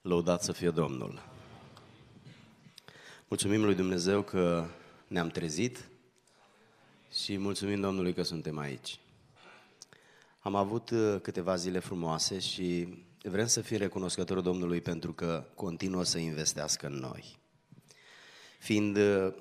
Lăudat să fie Domnul! Mulțumim lui Dumnezeu că ne-am trezit și mulțumim Domnului că suntem aici. Am avut câteva zile frumoase și vrem să fim recunoscători Domnului pentru că continuă să investească în noi. Fiind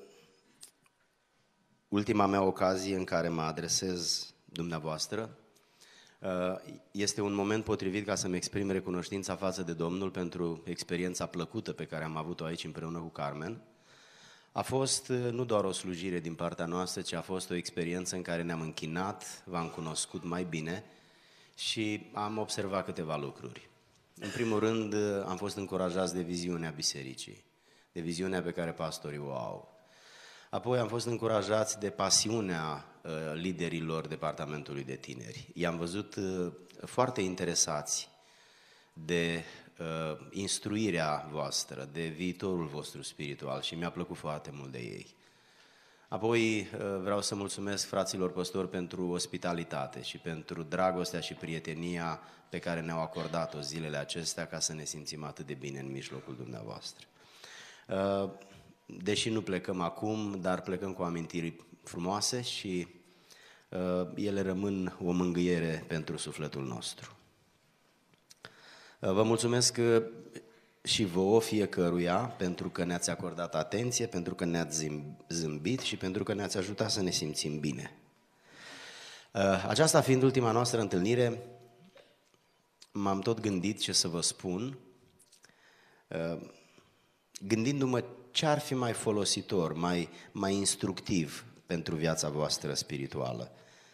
ultima mea ocazie în care mă adresez dumneavoastră, este un moment potrivit ca să-mi exprim recunoștința față de Domnul pentru experiența plăcută pe care am avut-o aici împreună cu Carmen. A fost nu doar o slujire din partea noastră, ci a fost o experiență în care ne-am închinat, v-am cunoscut mai bine și am observat câteva lucruri. În primul rând, am fost încurajați de viziunea bisericii, de viziunea pe care pastorii o au. Apoi am fost încurajați de pasiunea liderilor departamentului de tineri. I-am văzut foarte interesați de instruirea voastră, de viitorul vostru spiritual și mi-a plăcut foarte mult de ei. Apoi vreau să mulțumesc fraților păstori pentru ospitalitate și pentru dragostea și prietenia pe care ne-au acordat-o zilele acestea ca să ne simțim atât de bine în mijlocul dumneavoastră. Deși nu plecăm acum, dar plecăm cu amintiri frumoase și ele rămân o mângâiere pentru sufletul nostru. Vă mulțumesc și vouă fiecăruia pentru că ne-ați acordat atenție, pentru că ne-ați zâmbit și pentru că ne-ați ajutat să ne simțim bine. Aceasta fiind ultima noastră întâlnire, m-am tot gândit ce să vă spun, gândindu-mă ce ar fi mai folositor, mai instructiv pentru viața voastră spirituală.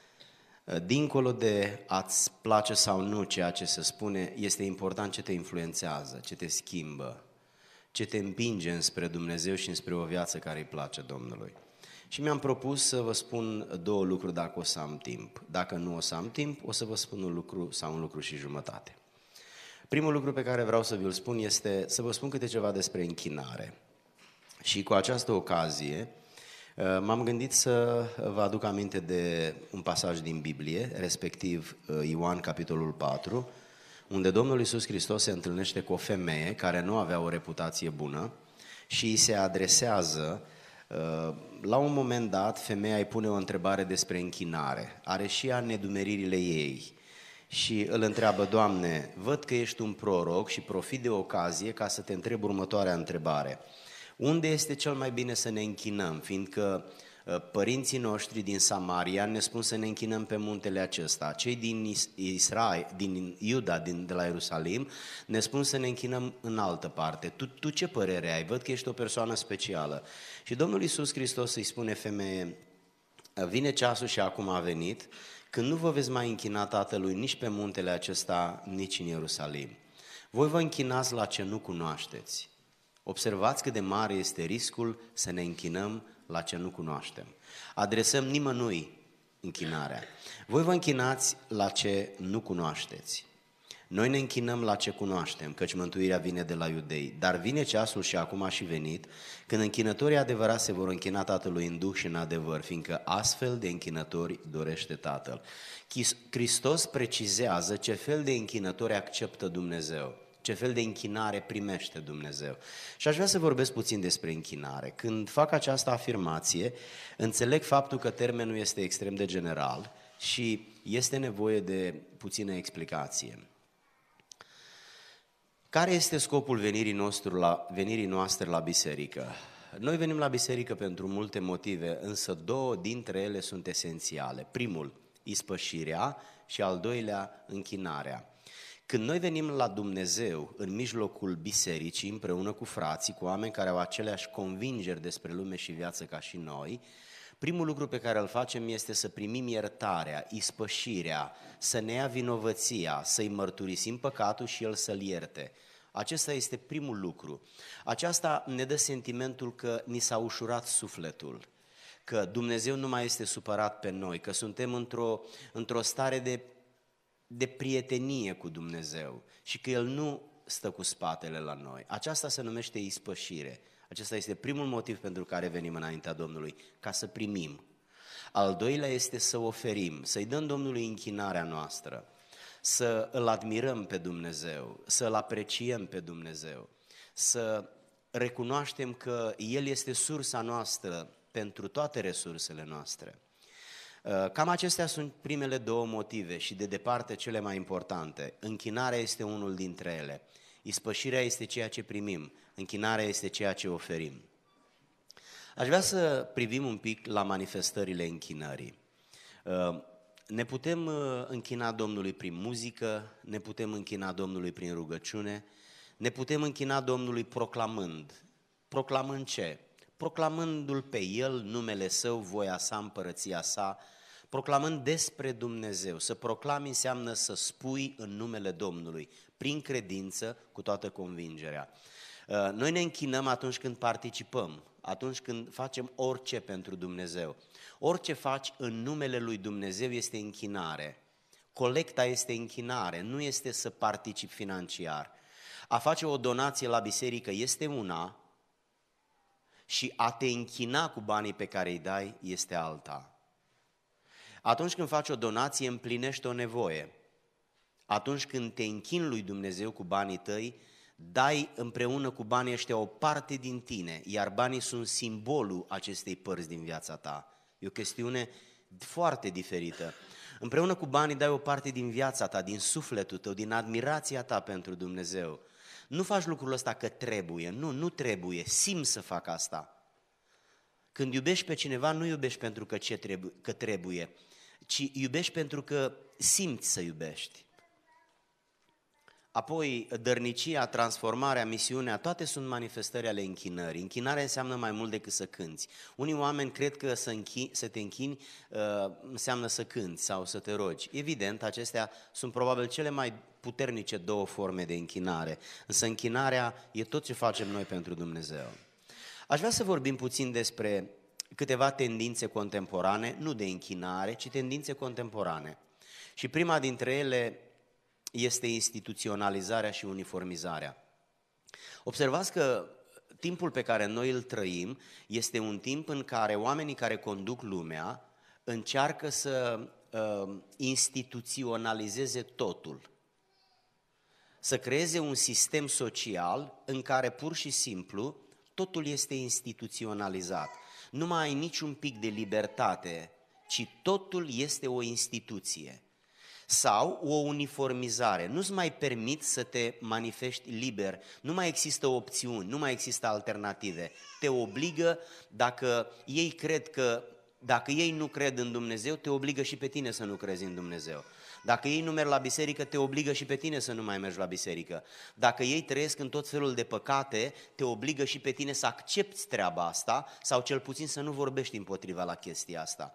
Dincolo de a-ți place sau nu ceea ce se spune, este important ce te influențează, ce te schimbă, ce te împinge înspre Dumnezeu și înspre o viață care îi place Domnului. Și mi-am propus să vă spun două lucruri dacă o să am timp. Dacă nu o să am timp, o să vă spun un lucru sau un lucru și jumătate. Primul lucru pe care vreau să vi-l spun este să vă spun câte ceva despre închinare. Și cu această ocazie m-am gândit să vă aduc aminte de un pasaj din Biblie, respectiv Ioan, capitolul 4, unde Domnul Iisus Hristos se întâlnește cu o femeie care nu avea o reputație bună și îi se adresează. La un moment dat, femeia îi pune o întrebare despre închinare. Are și ea nedumeririle ei și îl întreabă: Doamne, văd că ești un proroc și profit de ocazie ca să te întreb următoarea întrebare. Unde este cel mai bine să ne închinăm? Fiindcă părinții noștri din Samaria ne spun să ne închinăm pe muntele acesta. Cei din Israel, din Iuda, de la Ierusalim, ne spun să ne închinăm în altă parte. Tu ce părere ai? Văd că ești o persoană specială. Și Domnul Iisus Hristos îi spune femeie: vine ceasul și acum a venit, când nu vă veți mai închina Tatălui nici pe muntele acesta, nici în Ierusalim. Voi vă închinați la ce nu cunoașteți. Observați cât de mare este riscul să ne închinăm la ce nu cunoaștem. Adresăm nimănui închinarea. Voi vă închinați la ce nu cunoașteți. Noi ne închinăm la ce cunoaștem, căci mântuirea vine de la iudei. Dar vine ceasul și acum a și venit, când închinătorii adevărați se vor închina Tatălui în duh și în adevăr, fiindcă astfel de închinători dorește Tatăl. Hristos precizează ce fel de închinători acceptă Dumnezeu. Ce fel de închinare primește Dumnezeu. Și aș vrea să vorbesc puțin despre închinare. Când fac această afirmație, înțeleg faptul că termenul este extrem de general și este nevoie de puțină explicație. Care este scopul venirii noastre la biserică? Noi venim la biserică pentru multe motive, însă două dintre ele sunt esențiale. Primul, ispășirea și al doilea, închinarea. Când noi venim la Dumnezeu în mijlocul bisericii, împreună cu frații, cu oameni care au aceleași convingeri despre lume și viață ca și noi, primul lucru pe care îl facem este să primim iertarea, ispășirea, să ne ia vinovăția, să-i mărturisim păcatul și El să-l ierte. Acesta este primul lucru. Aceasta ne dă sentimentul că ni s-a ușurat sufletul, că Dumnezeu nu mai este supărat pe noi, că suntem într-o stare de prietenie cu Dumnezeu și că El nu stă cu spatele la noi. Aceasta se numește ispășire. Acesta este primul motiv pentru care venim înaintea Domnului, ca să primim. Al doilea este să oferim, să-i dăm Domnului închinarea noastră. să îl admirăm pe Dumnezeu, să îl apreciem pe Dumnezeu, să recunoaștem că El este sursa noastră pentru toate resursele noastre. Cam acestea sunt primele două motive și de departe cele mai importante. Închinarea este unul dintre ele. Ispășirea este ceea ce primim, închinarea este ceea ce oferim. Aș vrea să privim un pic la manifestările închinării. Ne putem închina Domnului prin muzică, ne putem închina Domnului prin rugăciune, ne putem închina Domnului proclamând. Proclamând ce? Proclamându-L pe El, numele Său, voia Sa, împărăția Sa, proclamând despre Dumnezeu. Să proclami înseamnă să spui în numele Domnului, prin credință, cu toată convingerea. Noi ne închinăm atunci când participăm, atunci când facem orice pentru Dumnezeu. Orice faci în numele lui Dumnezeu este închinare. Colecta este închinare, nu este să participi financiar. A face o donație la biserică este una și a te închina cu banii pe care îi dai este alta. Atunci când faci o donație, împlinești o nevoie. Atunci când te închini lui Dumnezeu cu banii tăi, dai împreună cu banii ăștia o parte din tine, iar banii sunt simbolul acestei părți din viața ta. E o chestiune foarte diferită. Împreună cu banii dai o parte din viața ta, din sufletul tău, din admirația ta pentru Dumnezeu. Nu faci lucrul ăsta că trebuie, nu trebuie, simți să fac asta. Când iubești pe cineva, nu iubești pentru că trebuie, ci iubești pentru că simți să iubești. Apoi, dărnicia, transformarea, misiunea, toate sunt manifestări ale închinării. Închinarea înseamnă mai mult decât să cânți. Unii oameni cred că să te închini înseamnă să cânți sau să te rogi. Evident, acestea sunt probabil cele mai puternice două forme de închinare. Însă închinarea e tot ce facem noi pentru Dumnezeu. Aș vrea să vorbim puțin despre câteva tendințe contemporane, nu de închinare, ci tendințe contemporane. Și prima dintre ele este instituționalizarea și uniformizarea. Observați că timpul pe care noi îl trăim este un timp în care oamenii care conduc lumea încearcă să instituționalizeze totul. Să creeze un sistem social în care pur și simplu totul este instituționalizat. Nu mai ai niciun pic de libertate, ci totul este o instituție. Sau o uniformizare. Nu-ți mai permit să te manifesti liber, nu mai există opțiuni, nu mai există alternative. Te obligă, dacă ei nu cred în Dumnezeu, te obligă și pe tine să nu crezi în Dumnezeu. Dacă ei nu merg la biserică, te obligă și pe tine să nu mai mergi la biserică. Dacă ei trăiesc în tot felul de păcate, te obligă și pe tine să accepti treaba asta sau cel puțin să nu vorbești împotriva la chestia asta.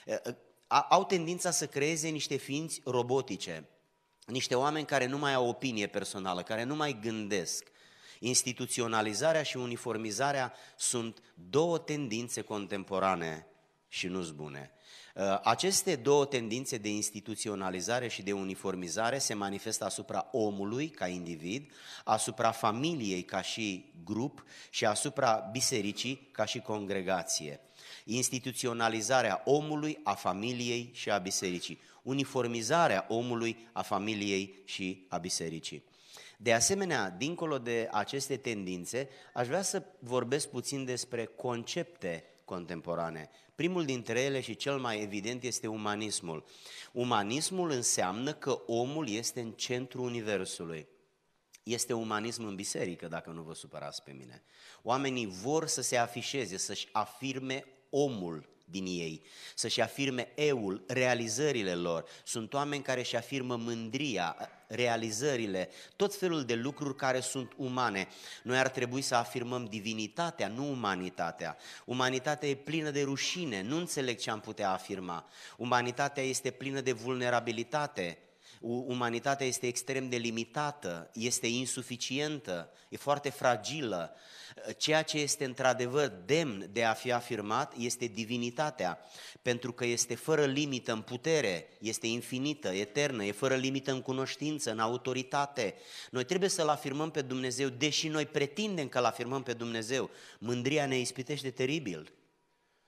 Au tendința să creeze niște ființi robotice, niște oameni care nu mai au opinie personală, care nu mai gândesc. Instituționalizarea și uniformizarea sunt două tendințe contemporane și nu-s bune. Aceste două tendințe de instituționalizare și de uniformizare se manifestă asupra omului ca individ, asupra familiei ca și grup și asupra bisericii ca și congregație. Instituționalizarea omului, a familiei și a bisericii. Uniformizarea omului, a familiei și a bisericii. De asemenea, dincolo de aceste tendințe, aș vrea să vorbesc puțin despre concepte contemporane. Primul dintre ele și cel mai evident este umanismul. Umanismul înseamnă că omul este în centrul universului. Este umanism în biserică, dacă nu vă supărați pe mine. Oamenii vor să se afișeze, să-și afirme omul din ei, să-și afirme eul, realizările lor. Sunt oameni care își afirmă mândria, realizările, tot felul de lucruri care sunt umane. Noi ar trebui să afirmăm divinitatea, nu umanitatea. Umanitatea e plină de rușine, nu înțeleg ce am putea afirma. Umanitatea este plină de vulnerabilitate. Umanitatea este extrem de limitată, este insuficientă, e foarte fragilă. Ceea ce este într-adevăr demn de a fi afirmat este divinitatea, pentru că este fără limită în putere, este infinită, eternă, e fără limită în cunoștință, în autoritate. Noi trebuie să-L afirmăm pe Dumnezeu, deși noi pretindem că L afirmăm pe Dumnezeu. Mândria ne ispitește teribil.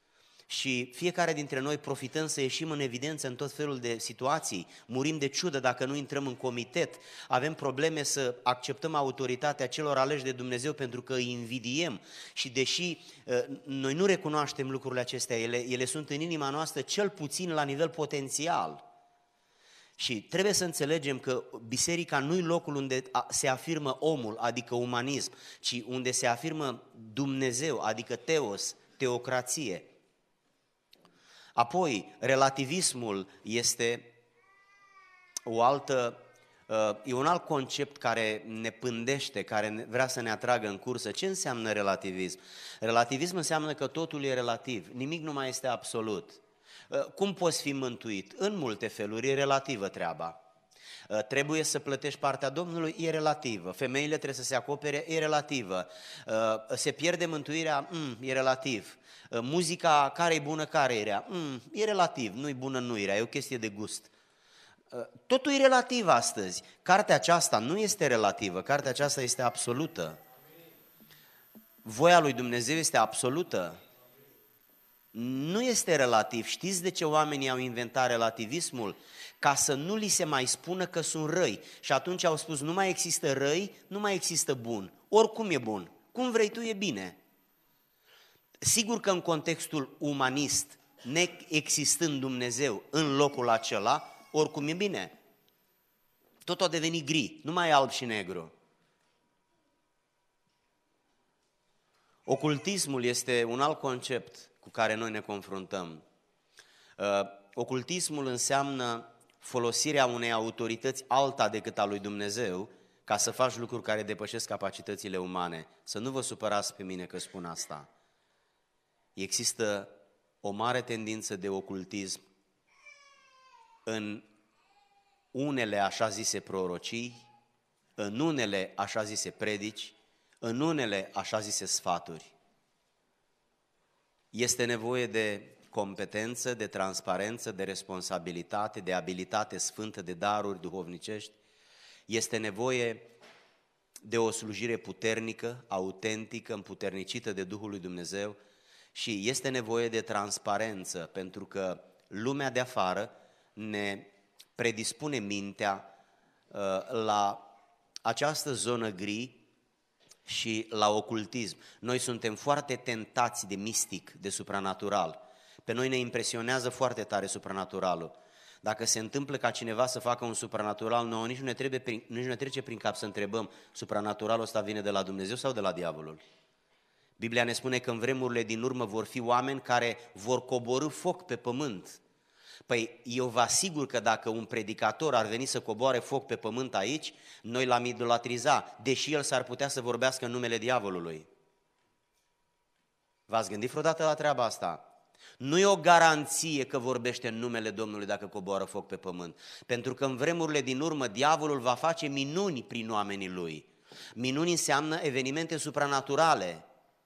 Și fiecare dintre noi profităm să ieșim în evidență în tot felul de situații, murim de ciudă dacă nu intrăm în comitet, avem probleme să acceptăm autoritatea celor aleși de Dumnezeu pentru că îi invidiem și deși noi nu recunoaștem lucrurile acestea, ele sunt în inima noastră cel puțin la nivel potențial. Și trebuie să înțelegem că biserica nu e locul unde se afirmă omul, adică umanism, ci unde se afirmă Dumnezeu, adică teos, teocrație. Apoi, relativismul este e un alt concept care ne pândește, care vrea să ne atragă în cursă. Ce înseamnă relativism? Relativism înseamnă că totul e relativ, nimic nu mai este absolut. Cum poți fi mântuit? În multe feluri, e relativă treaba. Trebuie să plătești partea Domnului, e relativă. Femeile trebuie să se acopere, e relativă. Se pierde mântuirea, e relativ. Muzica, care e bună, care e rea? E relativ, nu-i bună, nu-i rea, e o chestie de gust. Totul e relativ astăzi. Cartea aceasta nu este relativă, cartea aceasta este absolută. Voia lui Dumnezeu este absolută. Nu este relativ. Știți de ce oamenii au inventat relativismul? Ca să nu li se mai spună că sunt răi. Și atunci au spus, nu mai există răi, nu mai există bun. Oricum e bun. Cum vrei tu, e bine. Sigur că în contextul umanist, neexistând Dumnezeu în locul acela, oricum e bine. Tot a devenit gri, nu mai e alb și negru. Ocultismul este un alt concept cu care noi ne confruntăm. Ocultismul înseamnă folosirea unei autorități alta decât a lui Dumnezeu ca să faci lucruri care depășesc capacitățile umane. Să nu vă supărați pe mine că spun asta. Există o mare tendință de ocultism în unele așa zise prorocii, în unele așa zise predici, în unele așa zise sfaturi. Este nevoie de competență, de transparență, de responsabilitate, de abilitate sfântă, de daruri duhovnicești. Este nevoie de o slujire puternică, autentică, împuternicită de Duhul lui Dumnezeu și este nevoie de transparență, pentru că lumea de afară ne predispune mintea la această zonă gri și la ocultism. Noi suntem foarte tentați de mistic, de supranatural. Pe noi ne impresionează foarte tare supranaturalul. Dacă se întâmplă ca cineva să facă un supranatural nou, nici nu ne trece prin cap să întrebăm, supranaturalul ăsta vine de la Dumnezeu sau de la diavolul? Biblia ne spune că în vremurile din urmă vor fi oameni care vor coborî foc pe pământ. Păi eu vă asigur că dacă un predicator ar veni să coboare foc pe pământ aici, noi l-am idolatriza, deși el s-ar putea să vorbească în numele diavolului. V-ați gândit vreodată la treaba asta? Nu e o garanție că vorbește în numele Domnului dacă coboară foc pe pământ, pentru că în vremurile din urmă diavolul va face minuni prin oamenii lui. Minuni înseamnă evenimente supranaturale.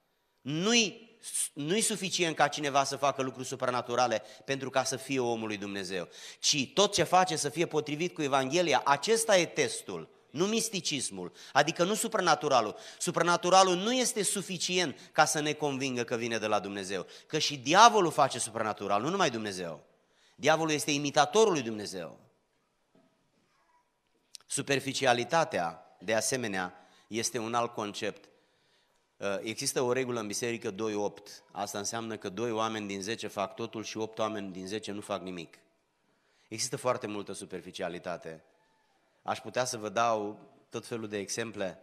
Nu-i suficient ca cineva să facă lucruri supranaturale pentru ca să fie omul lui Dumnezeu, ci tot ce face să fie potrivit cu Evanghelia, acesta e testul, nu misticismul, adică nu supranaturalul. Supranaturalul nu este suficient ca să ne convingă că vine de la Dumnezeu, că și diavolul face supranatural, nu numai Dumnezeu. Diavolul este imitatorul lui Dumnezeu. Superficialitatea, de asemenea, este un alt concept. Există o regulă în biserică 2-8. Asta înseamnă că 2 oameni din 10 fac totul și 8 oameni din 10 nu fac nimic. Există foarte multă superficialitate. Aș putea să vă dau tot felul de exemple.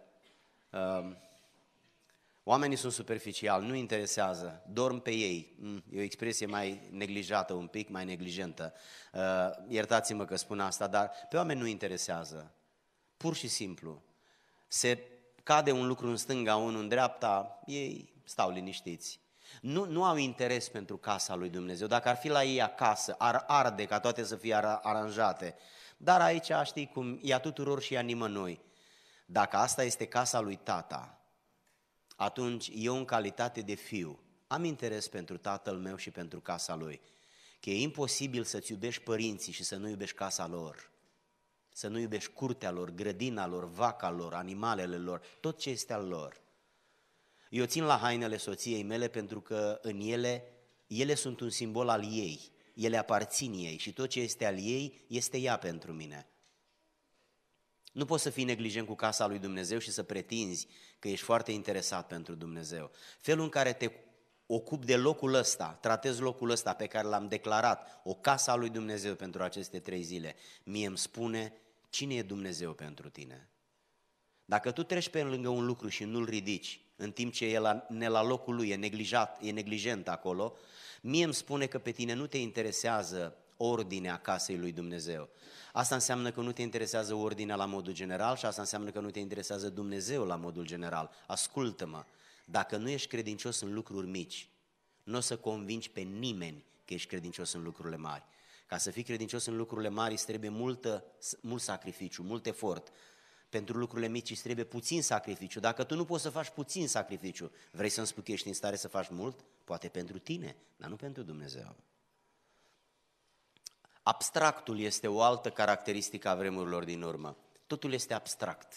Oamenii sunt superficiali, nu interesează, dorm pe ei. E o expresie mai neglijată, un pic mai neglijentă. Iertați-mă că spun asta, dar pe oameni nu interesează. Pur și simplu. Se cade un lucru în stânga, unul în dreapta, ei stau liniștiți. Nu au interes pentru casa lui Dumnezeu. Dacă ar fi la ei acasă, ar arde ca toate să fie aranjate. Dar aici știi cum, e a tuturor și a nimănui. Dacă asta este casa lui tata, atunci eu în calitate de fiu am interes pentru tatăl meu și pentru casa lui. Că e imposibil să-ți iubești părinții și să nu iubești casa lor. Să nu iubești curtea lor, grădina lor, vaca lor, animalele lor, tot ce este al lor. Eu țin la hainele soției mele pentru că în ele ele sunt un simbol al ei, ele aparțin ei și tot ce este al ei este ea pentru mine. Nu poți să fii neglijent cu casa lui Dumnezeu și să pretinzi că ești foarte interesat pentru Dumnezeu. Felul în care te ocupi de locul ăsta, tratezi locul ăsta pe care l-am declarat, o casă a lui Dumnezeu pentru aceste 3 zile, mie îmi spune cine e Dumnezeu pentru tine. Dacă tu treci pe lângă un lucru și nu-l ridici, în timp ce e la locul lui, e neglijent acolo, mie îmi spune că pe tine nu te interesează ordinea casei lui Dumnezeu. Asta înseamnă că nu te interesează ordinea la modul general și asta înseamnă că nu te interesează Dumnezeu la modul general. Ascultă-mă, dacă nu ești credincios în lucruri mici, nu o să convingi pe nimeni că ești credincios în lucrurile mari. Ca să fii credincios în lucrurile mari îți trebuie mult sacrificiu, mult efort. Pentru lucrurile mici îți trebuie puțin sacrificiu. Dacă tu nu poți să faci puțin sacrificiu, vrei să-mi spui că ești în stare să faci mult? Poate pentru tine, dar nu pentru Dumnezeu. Abstractul este o altă caracteristică a vremurilor din urmă. Totul este abstract.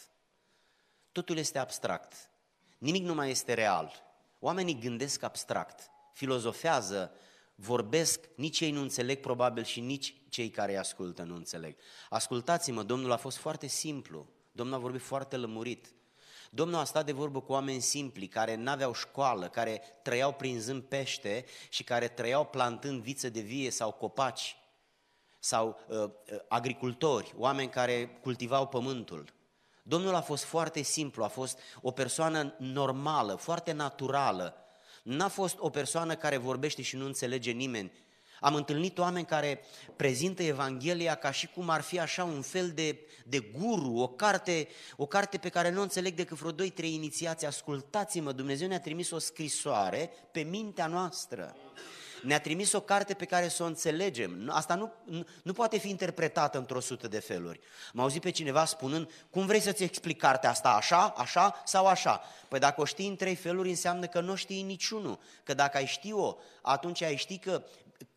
Totul este abstract. Nimic nu mai este real. Oamenii gândesc abstract, filozofează, vorbesc, nici ei nu înțeleg probabil și nici cei care îi ascultă nu înțeleg. Ascultați-mă, Domnul a fost foarte simplu, Domnul a vorbit foarte lămurit. Domnul a stat de vorbă cu oameni simpli, care n-aveau școală, care trăiau prinzând pește și care trăiau plantând viță de vie sau copaci, sau agricultori, oameni care cultivau pământul. Domnul a fost foarte simplu, a fost o persoană normală, foarte naturală. N-a fost o persoană care vorbește și nu înțelege nimeni. Am întâlnit oameni care prezintă Evanghelia ca și cum ar fi așa un fel de guru, o carte pe care nu o înțeleg decât vreo 2-3 inițiații. Ascultați-mă, Dumnezeu ne-a trimis o scrisoare pe mintea noastră. Ne-a trimis o carte pe care să o înțelegem. Asta nu poate fi interpretată într-o 100 de feluri. M-a auzit pe cineva spunând, cum vrei să-ți explic cartea asta, așa sau așa? Păi dacă o știi în 3 feluri, înseamnă că nu o știi niciunul. Că dacă ai ști-o, atunci ai ști că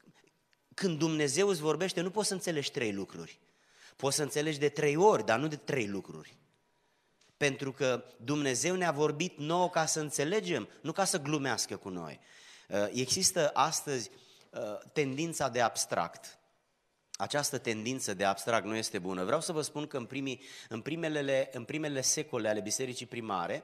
când Dumnezeu îți vorbește, nu poți să înțelegi 3 lucruri. Poți să înțelegi de 3 ori, dar nu de 3 lucruri. Pentru că Dumnezeu ne-a vorbit nouă ca să înțelegem, nu ca să glumească cu noi. Există astăzi tendința de abstract. Această tendință de abstract nu este bună. Vreau să vă spun că în primele secole ale bisericii primare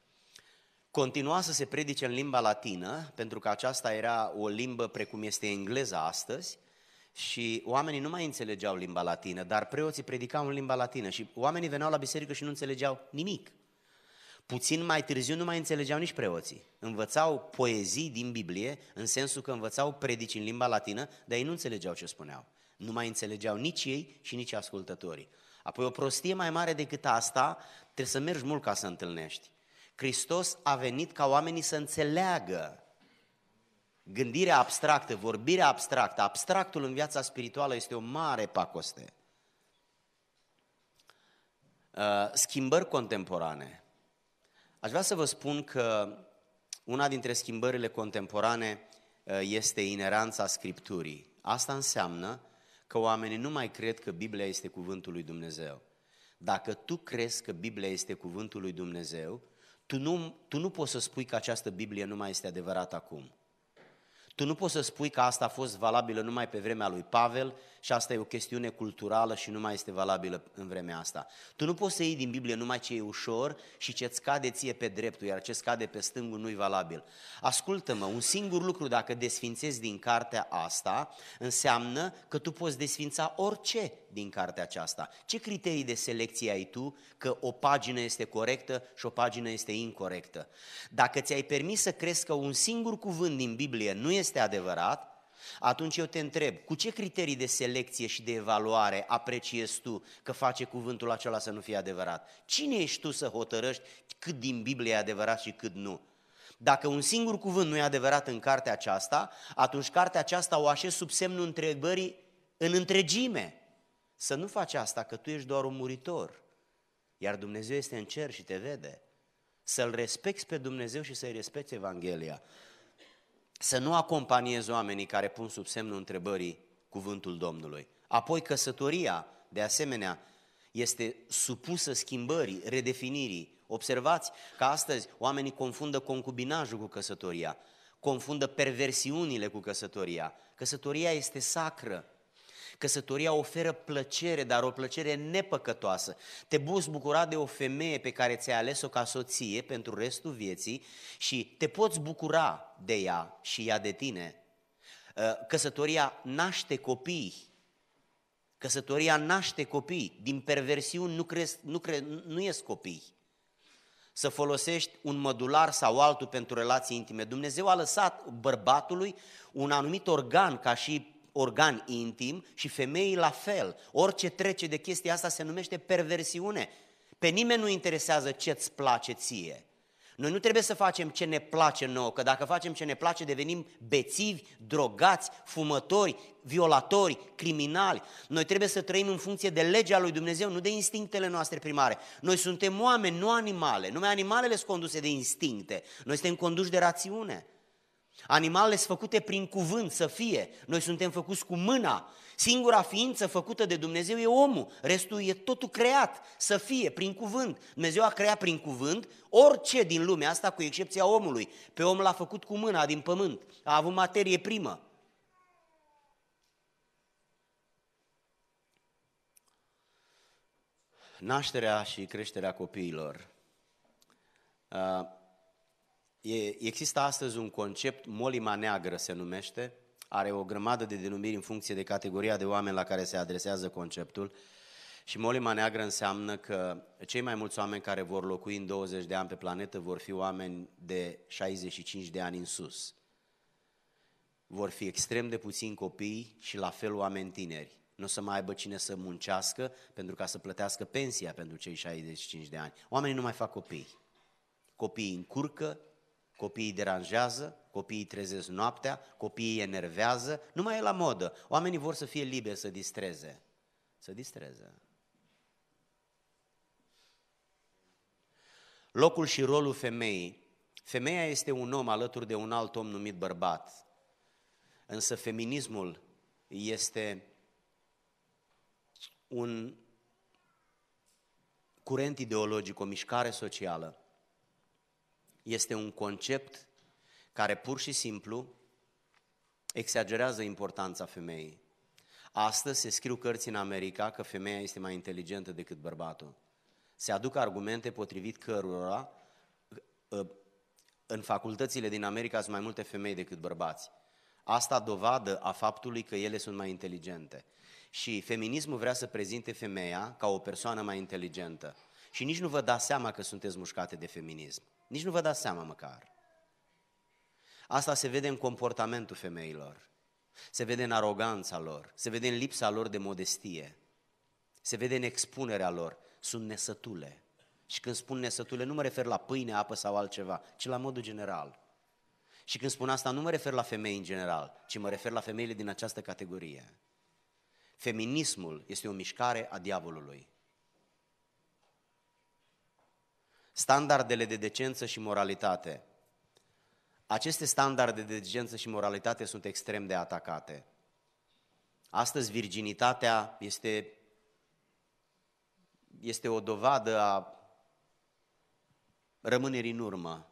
continua să se predice în limba latină, pentru că aceasta era o limbă precum este engleza astăzi, și oamenii nu mai înțelegeau limba latină, dar preoții predicau în limba latină și oamenii veneau la biserică și nu înțelegeau nimic. Puțin mai târziu nu mai înțelegeau nici preoții. Învățau poezii din Biblie, în sensul că învățau predici în limba latină, dar ei nu înțelegeau ce spuneau. Nu mai înțelegeau nici ei și nici ascultătorii. Apoi o prostie mai mare decât asta, trebuie să mergi mult ca să întâlnești. Hristos a venit ca oamenii să înțeleagă. Gândirea abstractă, vorbirea abstractă, abstractul în viața spirituală este o mare pacoste. Schimbări contemporane. Aș vrea să vă spun că una dintre schimbările contemporane este ineranța Scripturii. Asta înseamnă că oamenii nu mai cred că Biblia este cuvântul lui Dumnezeu. Dacă tu crezi că Biblia este cuvântul lui Dumnezeu, tu nu poți să spui că această Biblie nu mai este adevărată acum. Tu nu poți să spui că asta a fost valabilă numai pe vremea lui Pavel și asta e o chestiune culturală și nu mai este valabilă în vremea asta. Tu nu poți să iei din Biblie numai ce e ușor și ce-ți cade ție pe dreptul, iar ce scade pe stângul nu-i valabil. Ascultă-mă, un singur lucru dacă desfințezi din cartea asta înseamnă că tu poți desfința orice din cartea aceasta. Ce criterii de selecție ai tu că o pagină este corectă și o pagină este incorectă? Dacă ți-ai permis să crezi că un singur cuvânt din Biblie nu este adevărat, atunci eu te întreb, cu ce criterii de selecție și de evaluare apreciezi tu că face cuvântul acela să nu fie adevărat? Cine ești tu să hotărăști cât din Biblie e adevărat și cât nu? Dacă un singur cuvânt nu e adevărat în cartea aceasta, atunci cartea aceasta o așezi sub semnul întrebării în întregime. Să nu faci asta, că tu ești doar un muritor, iar Dumnezeu este în cer și te vede. Să-L respecti pe Dumnezeu și să-i respecti Evanghelia. Să nu acompaniezi oamenii care pun sub semnul întrebării cuvântul Domnului. Apoi căsătoria, de asemenea, este supusă schimbării, redefinirii. Observați că astăzi oamenii confundă concubinajul cu căsătoria. confundă perversiunile cu căsătoria. Căsătoria este sacră. Căsătoria oferă plăcere, dar o plăcere nepăcătoasă. Te poți bucura de o femeie pe care ți-ai ales-o ca soție pentru restul vieții și te poți bucura de ea și ea de tine. Căsătoria naște copii. Căsătoria naște copii. Din perversiuni nu ies copii. Să folosești un mădular sau altul pentru relații intime. Dumnezeu a lăsat bărbatului un anumit organ ca și organ intim și femeii la fel. Orice trece de chestia asta se numește perversiune. Pe nimeni nu interesează ce-ți place ție. Noi nu trebuie să facem ce ne place nouă, că dacă facem ce ne place devenim bețivi, drogați, fumători, violatori, criminali. Noi trebuie să trăim în funcție de legea lui Dumnezeu, nu de instinctele noastre primare. Noi suntem oameni, nu animale. Numai animalele sunt conduse de instincte. Noi suntem conduși de rațiune. Animalele sunt făcute prin cuvânt să fie. Noi suntem făcuți cu mâna. Singura ființă făcută de Dumnezeu e omul. Restul e totul creat să fie prin cuvânt. Dumnezeu a creat prin cuvânt orice din lumea asta, cu excepția omului. Pe om l-a făcut cu mâna din pământ. A avut materie primă. Nașterea și creșterea copiilor. Există astăzi un concept, molima neagră se numește, are o grămadă de denumiri în funcție de categoria de oameni la care se adresează conceptul și molima neagră înseamnă că cei mai mulți oameni care vor locui în 20 de ani pe planetă vor fi oameni de 65 de ani în sus. Vor fi extrem de puțini copii și la fel oameni tineri. Nu o să mai aibă cine să muncească pentru ca să plătească pensia pentru cei 65 de ani. Oamenii nu mai fac copii. Copiii încurcă, copiii deranjează, copiii trezesc noaptea, copiii enervează, nu mai e la modă. Oamenii vor să fie liberi, să distreze. Să distreze. Locul și rolul femeii. Femeia este un om alături de un alt om numit bărbat. Însă feminismul este un curent ideologic, o mișcare socială. Este un concept care pur și simplu exagerează importanța femeii. Astăzi se scriu cărți în America că femeia este mai inteligentă decât bărbatul. Se aduc argumente potrivit cărora în facultățile din America sunt mai multe femei decât bărbați. Asta dovadă a faptului că ele sunt mai inteligente. Și feminismul vrea să prezinte femeia ca o persoană mai inteligentă. Și nici nu vă dați seama că sunteți mușcate de feminism. Nici nu vă dați seama măcar. Asta se vede în comportamentul femeilor, se vede în aroganța lor, se vede în lipsa lor de modestie, se vede în expunerea lor, sunt nesătule. Și când spun nesătule nu mă refer la pâine, apă sau altceva, ci la modul general. Și când spun asta nu mă refer la femei în general, ci mă refer la femeile din această categorie. Feminismul este o mișcare a diavolului. Standardele de decență și moralitate. Aceste standarde de decență și moralitate sunt extrem de atacate. Astăzi virginitatea este o dovadă a rămânerii în urmă.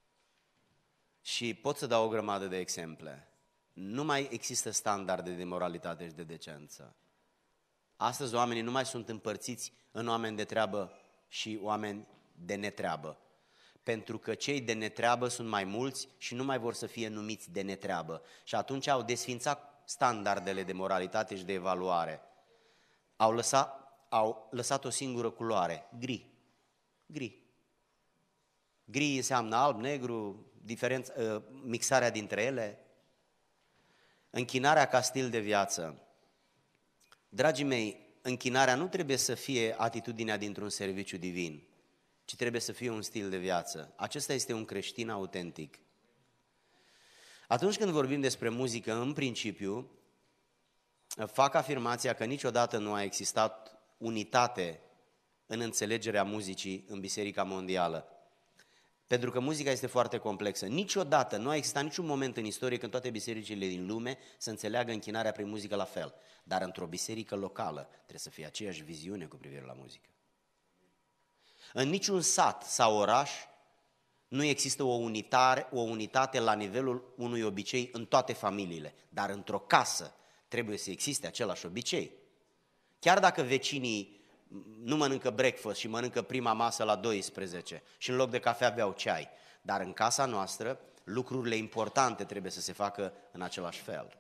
Și pot să dau o grămadă de exemple. Nu mai există standarde de moralitate și de decență. Astăzi oamenii nu mai sunt împărțiți în oameni de treabă și oameni de netreabă. Pentru că cei de netreabă sunt mai mulți și nu mai vor să fie numiți de netreabă. Și atunci au desfințat standardele de moralitate și de evaluare. Au lăsat o singură culoare, gri. Gri. Gri înseamnă alb, negru, mixarea dintre ele. Închinarea ca stil de viață. Dragii mei, închinarea nu trebuie să fie atitudinea dintr-un serviciu divin, ci trebuie să fie un stil de viață. Acesta este un creștin autentic. Atunci când vorbim despre muzică, în principiu, fac afirmația că niciodată nu a existat unitate în înțelegerea muzicii în Biserica Mondială. Pentru că muzica este foarte complexă. Niciodată nu a existat niciun moment în istorie când toate bisericile din lume să înțeleagă închinarea prin muzică la fel. Dar într-o biserică locală trebuie să fie aceeași viziune cu privire la muzică. În niciun sat sau oraș Nu există o unitate la nivelul unui obicei în toate familiile, dar într-o casă trebuie să existe același obicei. Chiar dacă vecinii nu mănâncă breakfast și mănâncă prima masă la 12 și în loc de cafea beau ceai, dar în casa noastră lucrurile importante trebuie să se facă în același fel.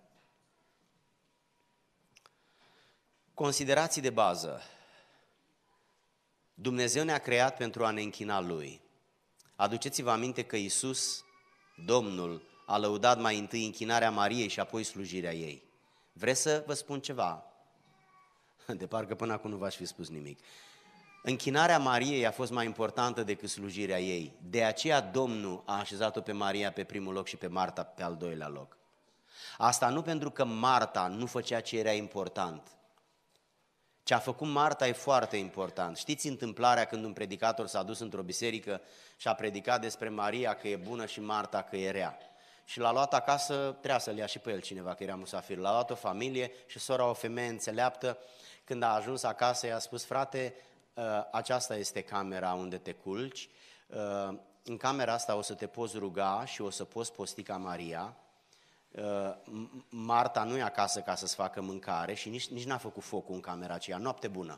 Considerații de bază. Dumnezeu ne-a creat pentru a ne închina Lui. Aduceți-vă aminte că Iisus, Domnul, a lăudat mai întâi închinarea Mariei și apoi slujirea ei. Vreți să vă spun ceva? De parcă până acum nu v-aș fi spus nimic. Închinarea Mariei a fost mai importantă decât slujirea ei. De aceea Domnul a așezat-o pe Maria pe primul loc și pe Marta pe al doilea loc. Asta nu pentru că Marta nu făcea ce era important. Ce a făcut Marta e foarte important. Știți întâmplarea când un predicator s-a dus într-o biserică și a predicat despre Maria că e bună și Marta că e rea. Și l-a luat acasă, trebuia să-l ia și pe el cineva, că era musafir. L-a luat o familie și sora, o femeie înțeleaptă, când a ajuns acasă, i-a spus: frate, aceasta este camera unde te culci, în camera asta o să te poți ruga și o să poți posti ca Maria. Marta nu e acasă ca să-ți facă mâncare și nici n-a făcut focul în camera aceea, noapte bună.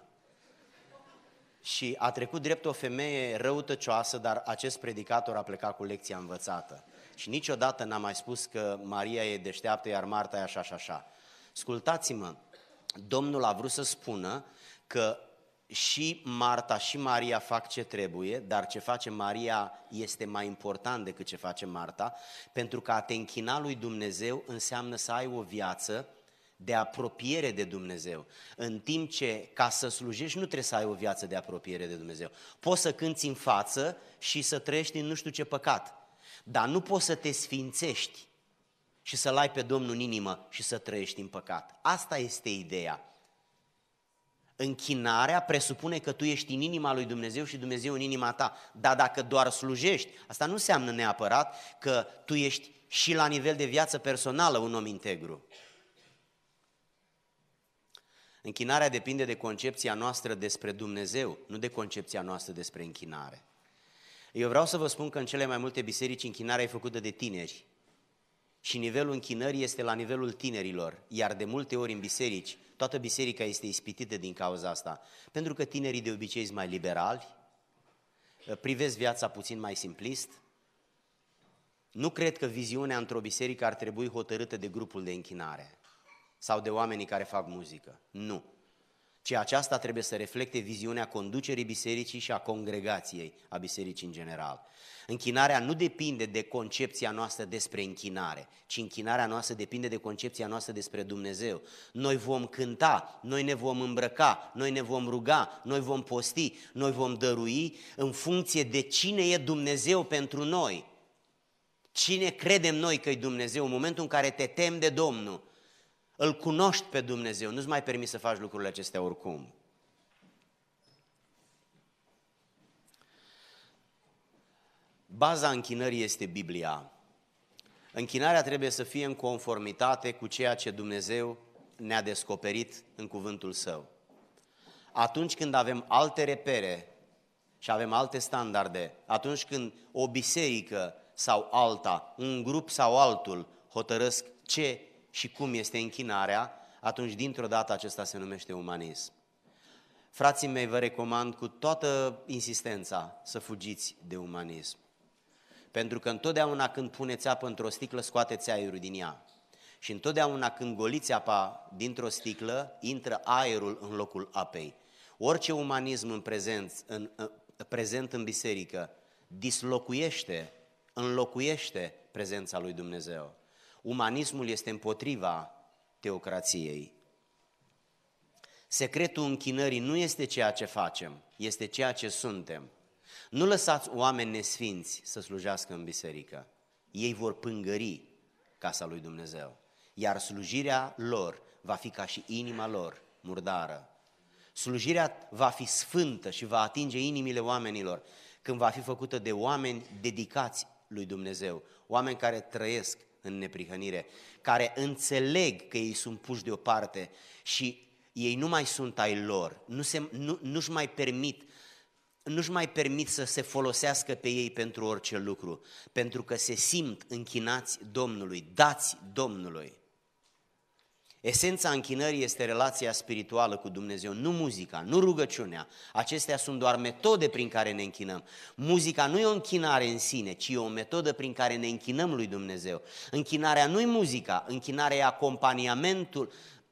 Și a trecut drept o femeie răutăcioasă, dar acest predicator a plecat cu lecția învățată. Și niciodată n-a mai spus că Maria e deșteaptă, iar Marta e așa și așa. Ascultați-mă, Domnul a vrut să spună că și Marta și Maria fac ce trebuie, dar ce face Maria este mai important decât ce face Marta, pentru că a te închina lui Dumnezeu înseamnă să ai o viață de apropiere de Dumnezeu. În timp ce, ca să slujești, nu trebuie să ai o viață de apropiere de Dumnezeu. Poți să cânți în față și să trăiești în nu știu ce păcat, dar nu poți să te sfințești și să-L ai pe Domnul în inimă și să trăiești în păcat. Asta este ideea. Închinarea presupune că tu ești în inima lui Dumnezeu și Dumnezeu în inima ta. Dar dacă doar slujești, asta nu înseamnă neapărat că tu ești și la nivel de viață personală un om integru. Închinarea depinde de concepția noastră despre Dumnezeu, nu de concepția noastră despre închinare. Eu vreau să vă spun că în cele mai multe biserici închinarea e făcută de tineri. Și nivelul închinării este la nivelul tinerilor, iar de multe ori în biserici, toată biserica este ispitită din cauza asta, pentru că tinerii de obicei sunt mai liberali, privesc viața puțin mai simplist. Nu cred că viziunea într-o biserică ar trebui hotărâtă de grupul de închinare sau de oamenii care fac muzică. Nu. Ci aceasta trebuie să reflecte viziunea conducerii bisericii și a congregației, a bisericii în general. Închinarea nu depinde de concepția noastră despre închinare, ci închinarea noastră depinde de concepția noastră despre Dumnezeu. Noi vom cânta, noi ne vom îmbrăca, noi ne vom ruga, noi vom posti, noi vom dărui în funcție de cine e Dumnezeu pentru noi. Cine credem noi că e Dumnezeu în momentul în care te temi de Domnul, îl cunoști pe Dumnezeu, nu-ți mai permiți să faci lucrurile acestea oricum. Baza închinării este Biblia. Închinarea trebuie să fie în conformitate cu ceea ce Dumnezeu ne-a descoperit în cuvântul Său. Atunci când avem alte repere și avem alte standarde, atunci când o biserică sau alta, un grup sau altul hotărăsc ce și cum este închinarea, atunci dintr-o dată acesta se numește umanism. Frații mei, vă recomand cu toată insistența să fugiți de umanism. Pentru că întotdeauna când puneți apă într-o sticlă, scoateți aerul din ea. Și întotdeauna când goliți apa dintr-o sticlă, intră aerul în locul apei. Orice umanism prezent în biserică înlocuiește prezența lui Dumnezeu. Umanismul este împotriva teocrației. Secretul închinării nu este ceea ce facem, este ceea ce suntem. Nu lăsați oameni nesfinți să slujească în biserică. Ei vor pângări casa lui Dumnezeu, iar slujirea lor va fi ca și inima lor murdară. Slujirea va fi sfântă și va atinge inimile oamenilor când va fi făcută de oameni dedicați lui Dumnezeu, oameni care trăiesc în neprihănire, care înțeleg că ei sunt puși deoparte și ei nu mai sunt ai lor, nu-și mai permit nu-și mai permit să se folosească pe ei pentru orice lucru, pentru că se simt închinați Domnului, dați Domnului. Esența închinării este relația spirituală cu Dumnezeu, nu muzica, nu rugăciunea. Acestea sunt doar metode prin care ne închinăm. Muzica nu e o închinare în sine, ci e o metodă prin care ne închinăm lui Dumnezeu. Închinarea nu e muzica, închinarea e acompaniamentul.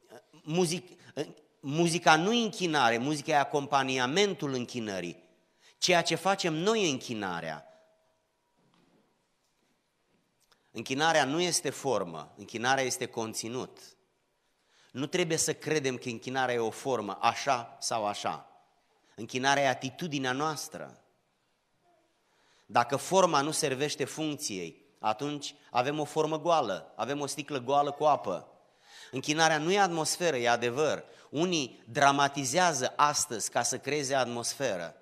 Muzica nu e închinare, muzica e acompaniamentul închinării. Ceea ce facem noi e închinarea. Închinarea nu este formă, închinarea este conținut. Nu trebuie să credem că închinarea e o formă, așa sau așa. Închinarea e atitudinea noastră. Dacă forma nu servește funcției, atunci avem o formă goală, avem o sticlă goală cu apă. Închinarea nu e atmosferă, e adevăr. Unii dramatizează astăzi ca să creeze atmosferă.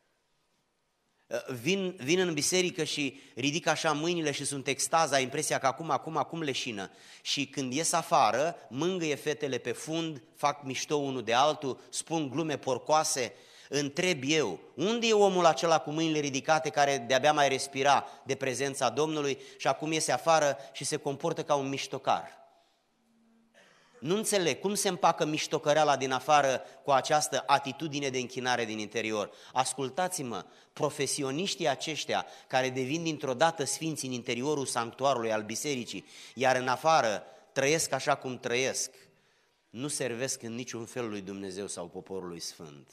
Vin în biserică și ridic așa mâinile și sunt extaz, ai impresia că acum leșină. Și când ies afară, mângâie fetele pe fund, fac mișto unul de altul, spun glume porcoase. Întreb eu, unde e omul acela cu mâinile ridicate care de-abia mai respira de prezența Domnului și acum iese afară și se comportă ca un miștocar? Nu înțeleg cum se împacă miștocăreala din afară cu această atitudine de închinare din interior. Ascultați-mă, profesioniștii aceștia care devin dintr-o dată sfinți în interiorul sanctuarului al bisericii, iar în afară trăiesc așa cum trăiesc, nu servesc în niciun fel lui Dumnezeu sau poporului sfânt.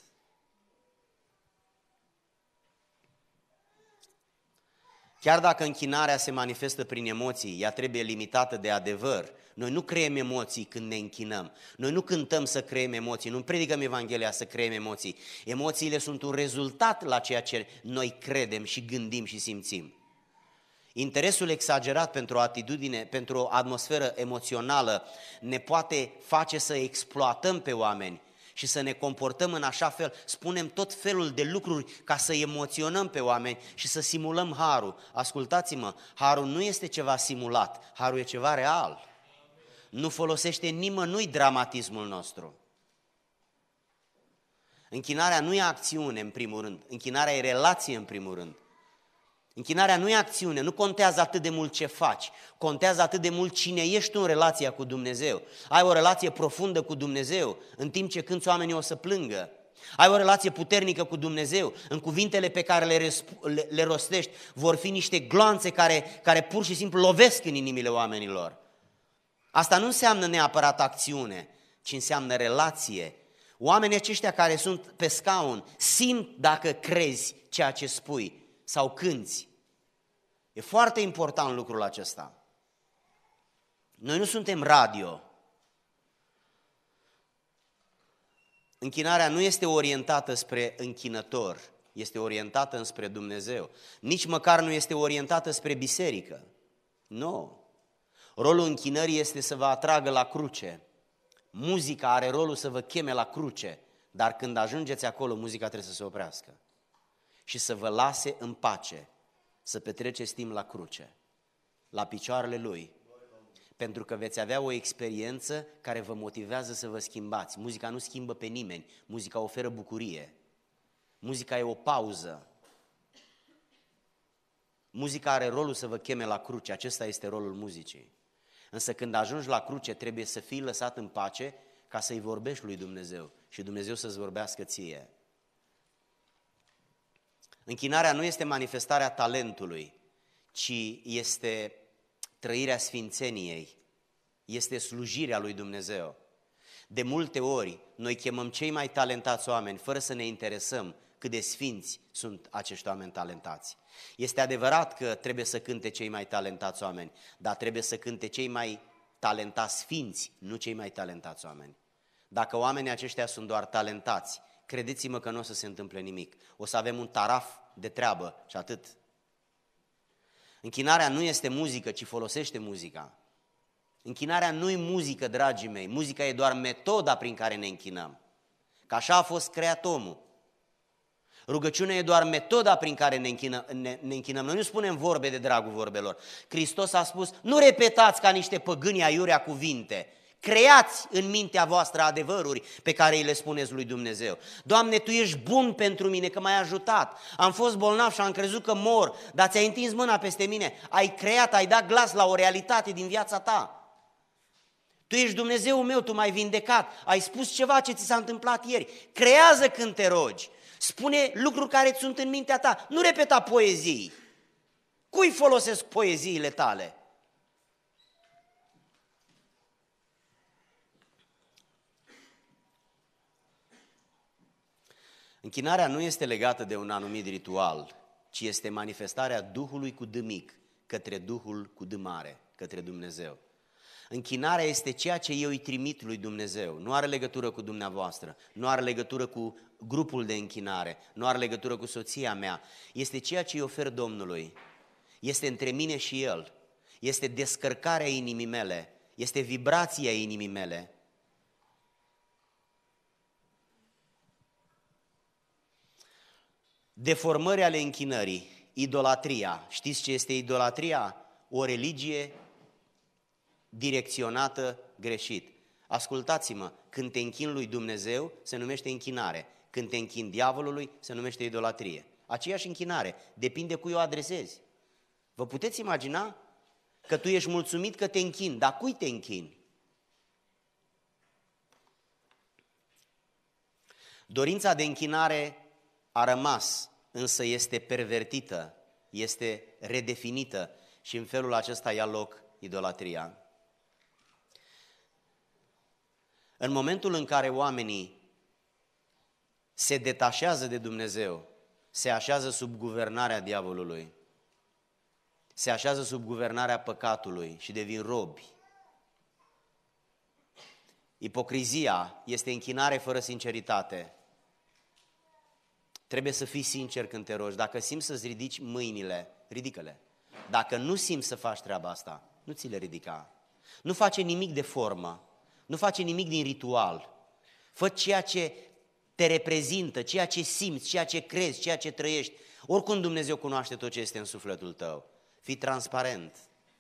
Chiar dacă închinarea se manifestă prin emoții, ea trebuie limitată de adevăr. Noi nu creăm emoții când ne închinăm. Noi nu cântăm să creăm emoții, nu predicăm Evanghelia să creăm emoții. Emoțiile sunt un rezultat la ceea ce noi credem și gândim și simțim. Interesul exagerat pentru o atitudine, pentru o atmosferă emoțională ne poate face să exploatăm pe oameni și să ne comportăm în așa fel, spunem tot felul de lucruri ca să emoționăm pe oameni și să simulăm harul. Ascultați-mă, harul nu este ceva simulat, harul e ceva real. Nu folosește nimănui dramatismul nostru. Închinarea nu e acțiune în primul rând, închinarea e relație în primul rând. Închinarea nu e acțiune, nu contează atât de mult ce faci, contează atât de mult cine ești tu în relația cu Dumnezeu. Ai o relație profundă cu Dumnezeu, în timp ce cânți oamenii o să plângă. Ai o relație puternică cu Dumnezeu, în cuvintele pe care le rostești vor fi niște gloanțe care pur și simplu lovesc în inimile oamenilor. Asta nu înseamnă neapărat acțiune, ci înseamnă relație. Oamenii aceștia care sunt pe scaun simt dacă crezi ceea ce spui sau cânți. E foarte important lucrul acesta. Noi nu suntem radio. Închinarea nu este orientată spre închinător, este orientată înspre Dumnezeu. Nici măcar nu este orientată spre biserică. Nu. Rolul închinării este să vă atragă la cruce. Muzica are rolul să vă cheme la cruce, dar când ajungeți acolo, muzica trebuie să se oprească și să vă lase în pace, să petreceți timp la cruce, la picioarele Lui, pentru că veți avea o experiență care vă motivează să vă schimbați. Muzica nu schimbă pe nimeni, muzica oferă bucurie, muzica e o pauză. Muzica are rolul să vă cheme la cruce, acesta este rolul muzicii. Însă când ajungi la cruce trebuie să fii lăsat în pace ca să-i vorbești lui Dumnezeu și Dumnezeu să-ți vorbească ție. Închinarea nu este manifestarea talentului, ci este trăirea sfințeniei, este slujirea lui Dumnezeu. De multe ori noi chemăm cei mai talentați oameni fără să ne interesăm cât de sfinți sunt acești oameni talentați. Este adevărat că trebuie să cânte cei mai talentați oameni, dar trebuie să cânte cei mai talentați sfinți, nu cei mai talentați oameni. Dacă oamenii aceștia sunt doar talentați, credeți-mă că nu o să se întâmple nimic. O să avem un taraf de treabă și atât. Închinarea nu este muzică, ci folosește muzica. Închinarea nu e muzică, dragii mei, muzica e doar metoda prin care ne închinăm. Că așa a fost creat omul. Rugăciunea e doar metoda prin care ne închinăm. Noi nu spunem vorbe de dragul vorbelor. Hristos a spus, nu repetați ca niște păgâni aiurea cuvinte. Creați în mintea voastră adevăruri pe care îi le spuneți lui Dumnezeu. Doamne, Tu ești bun pentru mine, că m-ai ajutat. Am fost bolnav și am crezut că mor, dar ți-ai întins mâna peste mine. Ai creat, ai dat glas la o realitate din viața ta. Tu ești Dumnezeul meu, Tu m-ai vindecat. Ai spus ceva ce ți s-a întâmplat ieri. Creează când te rogi. Spune lucruri care îți sunt în mintea ta. Nu repeta poezii. Cui folosesc poeziile tale? Închinarea nu este legată de un anumit ritual, ci este manifestarea Duhului cu D mic către Duhul cu D mare, către Dumnezeu. Închinarea este ceea ce eu îi trimit lui Dumnezeu. Nu are legătură cu dumneavoastră, nu are legătură cu grupul de închinare, nu are legătură cu soția mea. Este ceea ce îi ofer Domnului. Este între mine și El. Este descărcarea inimii mele, este vibrația inimii mele. Deformări ale închinării, idolatria. Știți ce este idolatria? O religie direcționată greșit. Ascultați-mă, când te închini lui Dumnezeu se numește închinare, când te închini diavolului se numește idolatrie. Aceeași închinare, depinde cui o adresezi. Vă puteți imagina că tu ești mulțumit că te închini, dar cui te închini? Dorința de închinare a rămas, însă este pervertită, este redefinită și în felul acesta ia loc idolatria. În momentul în care oamenii se detașează de Dumnezeu, se așează sub guvernarea diavolului, se așează sub guvernarea păcatului și devin robi. Ipocrizia este închinare fără sinceritate. Trebuie să fii sincer când te rogi. Dacă simți să-ți ridici mâinile, ridică-le. Dacă nu simți să faci treaba asta, nu ți le ridica. Nu face nimic de formă, nu face nimic din ritual. Fă ceea ce te reprezintă, ceea ce simți, ceea ce crezi, ceea ce trăiești. Oricum Dumnezeu cunoaște tot ce este în sufletul tău. Fii transparent.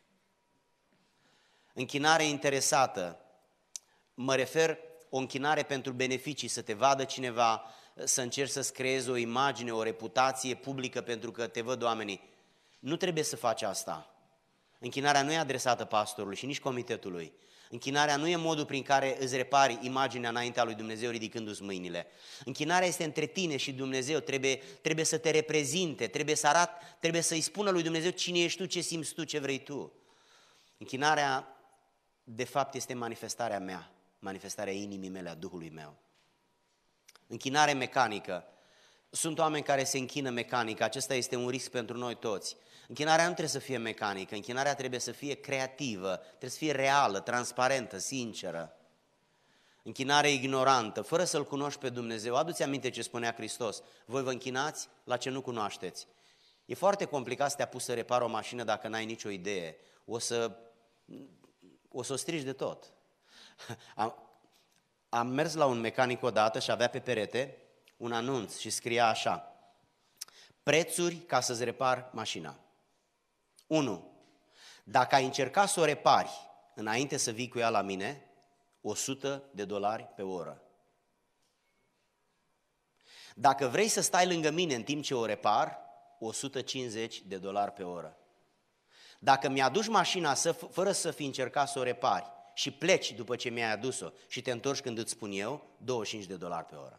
Închinare interesată. Mă refer o închinare pentru beneficii, să te vadă cineva, să încerci să-ți creezi o imagine, o reputație publică pentru că te văd oamenii. Nu trebuie să faci asta. Închinarea nu e adresată pastorului și nici comitetului. Închinarea nu e modul prin care îți repari imaginea înaintea lui Dumnezeu ridicându-ți mâinile. Închinarea este între tine și Dumnezeu, trebuie să te reprezinte, trebuie să-i spună lui Dumnezeu cine ești tu, ce simți tu, ce vrei tu. Închinarea, de fapt, este manifestarea mea, manifestarea inimii mele, a Duhului meu. Închinare mecanică. Sunt oameni care se închină mecanic, acesta este un risc pentru noi toți. Închinarea nu trebuie să fie mecanică, închinarea trebuie să fie creativă, trebuie să fie reală, transparentă, sinceră. Închinare ignorantă, fără să-L cunoști pe Dumnezeu. Adu-ți aminte ce spunea Hristos, voi vă închinați la ce nu cunoașteți. E foarte complicat să te apuci să repari o mașină dacă n-ai nicio idee, o să o strici de tot. Am mers la un mecanic odată și avea pe perete un anunț și scria așa: prețuri ca să-ți repari mașina. 1. Dacă ai încercat să o repari înainte să vii cu ea la mine, $100 pe oră. Dacă vrei să stai lângă mine în timp ce o repar, $150 pe oră. Dacă mi-aduci mașina fără să fi încercat să o repari și pleci după ce mi-ai adus-o și te întorci când îți spun eu, $25 pe oră.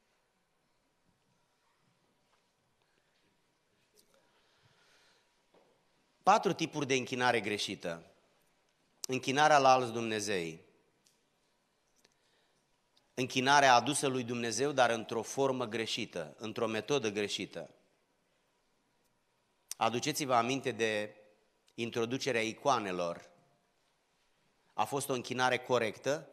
Patru tipuri de închinare greșită. Închinarea la alți Dumnezei. Închinarea adusă lui Dumnezeu, dar într-o formă greșită, într-o metodă greșită. Aduceți-vă aminte de introducerea icoanelor. A fost o închinare corectă,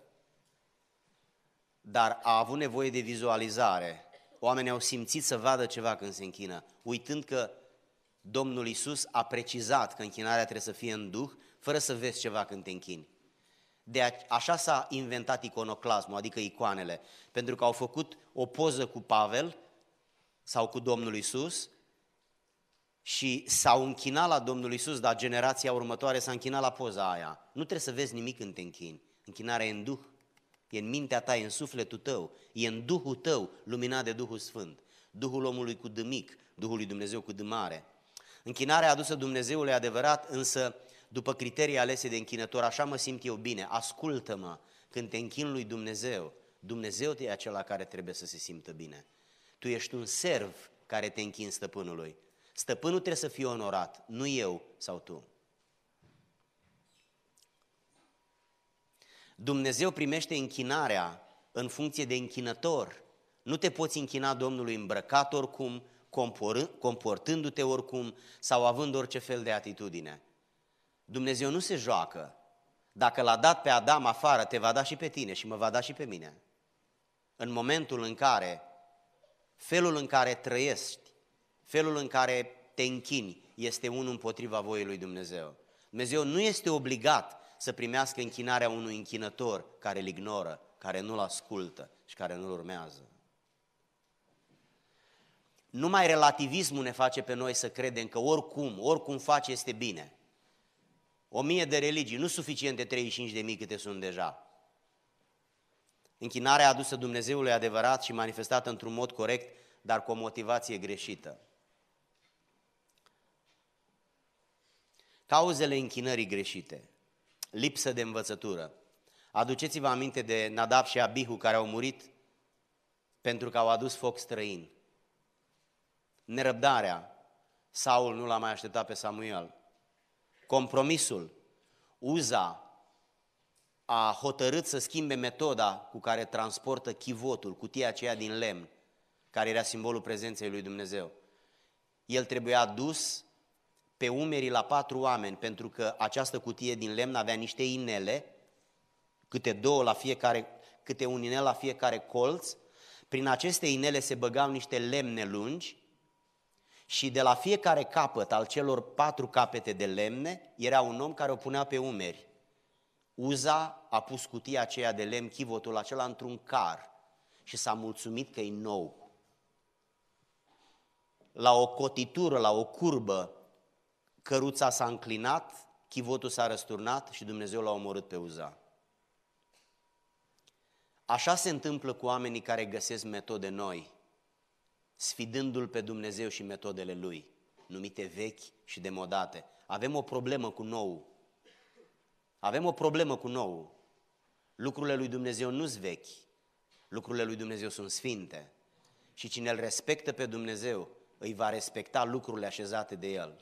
dar a avut nevoie de vizualizare. Oamenii au simțit să vadă ceva când se închină, uitând că Domnul Iisus a precizat că închinarea trebuie să fie în Duh, fără să vezi ceva când te închini. Așa s-a inventat iconoclasmul, adică icoanele, pentru că au făcut o poză cu Pavel sau cu Domnul Iisus și s-au închinat la Domnul Iisus, dar generația următoare s-a închinat la poza aia. Nu trebuie să vezi nimic când te închini. Închinarea e în Duh, e în mintea ta, e în sufletul tău, e în Duhul tău, luminat de Duhul Sfânt. Duhul omului cu D mic, Duhul lui Dumnezeu cu D mare. Închinarea adusă Dumnezeului adevărat, însă după criterii alese de închinător, așa mă simt eu bine. Ascultă-mă, când te închin lui Dumnezeu, Dumnezeu e acela care trebuie să se simtă bine. Tu ești un serv care te închini stăpânului. Stăpânul trebuie să fie onorat, nu eu sau tu. Dumnezeu primește închinarea în funcție de închinător. Nu te poți închina Domnului îmbrăcat oricum, comportându-te oricum sau având orice fel de atitudine. Dumnezeu nu se joacă. Dacă l-a dat pe Adam afară, te va da și pe tine și mă va da și pe mine. În momentul în care, felul în care trăiești, felul în care te închini, este unul împotriva voii lui Dumnezeu. Dumnezeu nu este obligat să primească închinarea unui închinător care îl ignoră, care nu-l ascultă și care nu-l urmează. Numai relativismul ne face pe noi să credem că oricum face este bine. 1000 de religii, nu suficient de 35.000 câte sunt deja. Închinarea adusă Dumnezeului adevărat și manifestată într-un mod corect, dar cu o motivație greșită. Cauzele închinării greșite. Lipsă de învățătură. Aduceți-vă aminte de Nadab și Abihu care au murit pentru că au adus foc străin. Nerăbdarea. Saul nu l-a mai așteptat pe Samuel. Compromisul. Uza a hotărât să schimbe metoda cu care transportă chivotul, cutia aceea din lemn, care era simbolul prezenței lui Dumnezeu. El trebuia dus pe umerii la 4 oameni, pentru că această cutie din lemn avea niște inele, câte un inel la fiecare colț. Prin aceste inele se băgau niște lemne lungi și de la fiecare capăt al celor 4 capete de lemne era un om care o punea pe umeri. Uza a pus cutia aceea de lemn, chivotul acela, într-un car și s-a mulțumit că e nou. La o cotitură, la o curbă, căruța s-a înclinat, chivotul s-a răsturnat și Dumnezeu l-a omorât pe Uza. Așa se întâmplă cu oamenii care găsesc metode noi, sfidându-L pe Dumnezeu și metodele Lui, numite vechi și demodate. Avem o problemă cu nou. Lucrurile lui Dumnezeu nu-s vechi, lucrurile lui Dumnezeu sunt sfinte. Și cine îl respectă pe Dumnezeu, îi va respecta lucrurile așezate de El.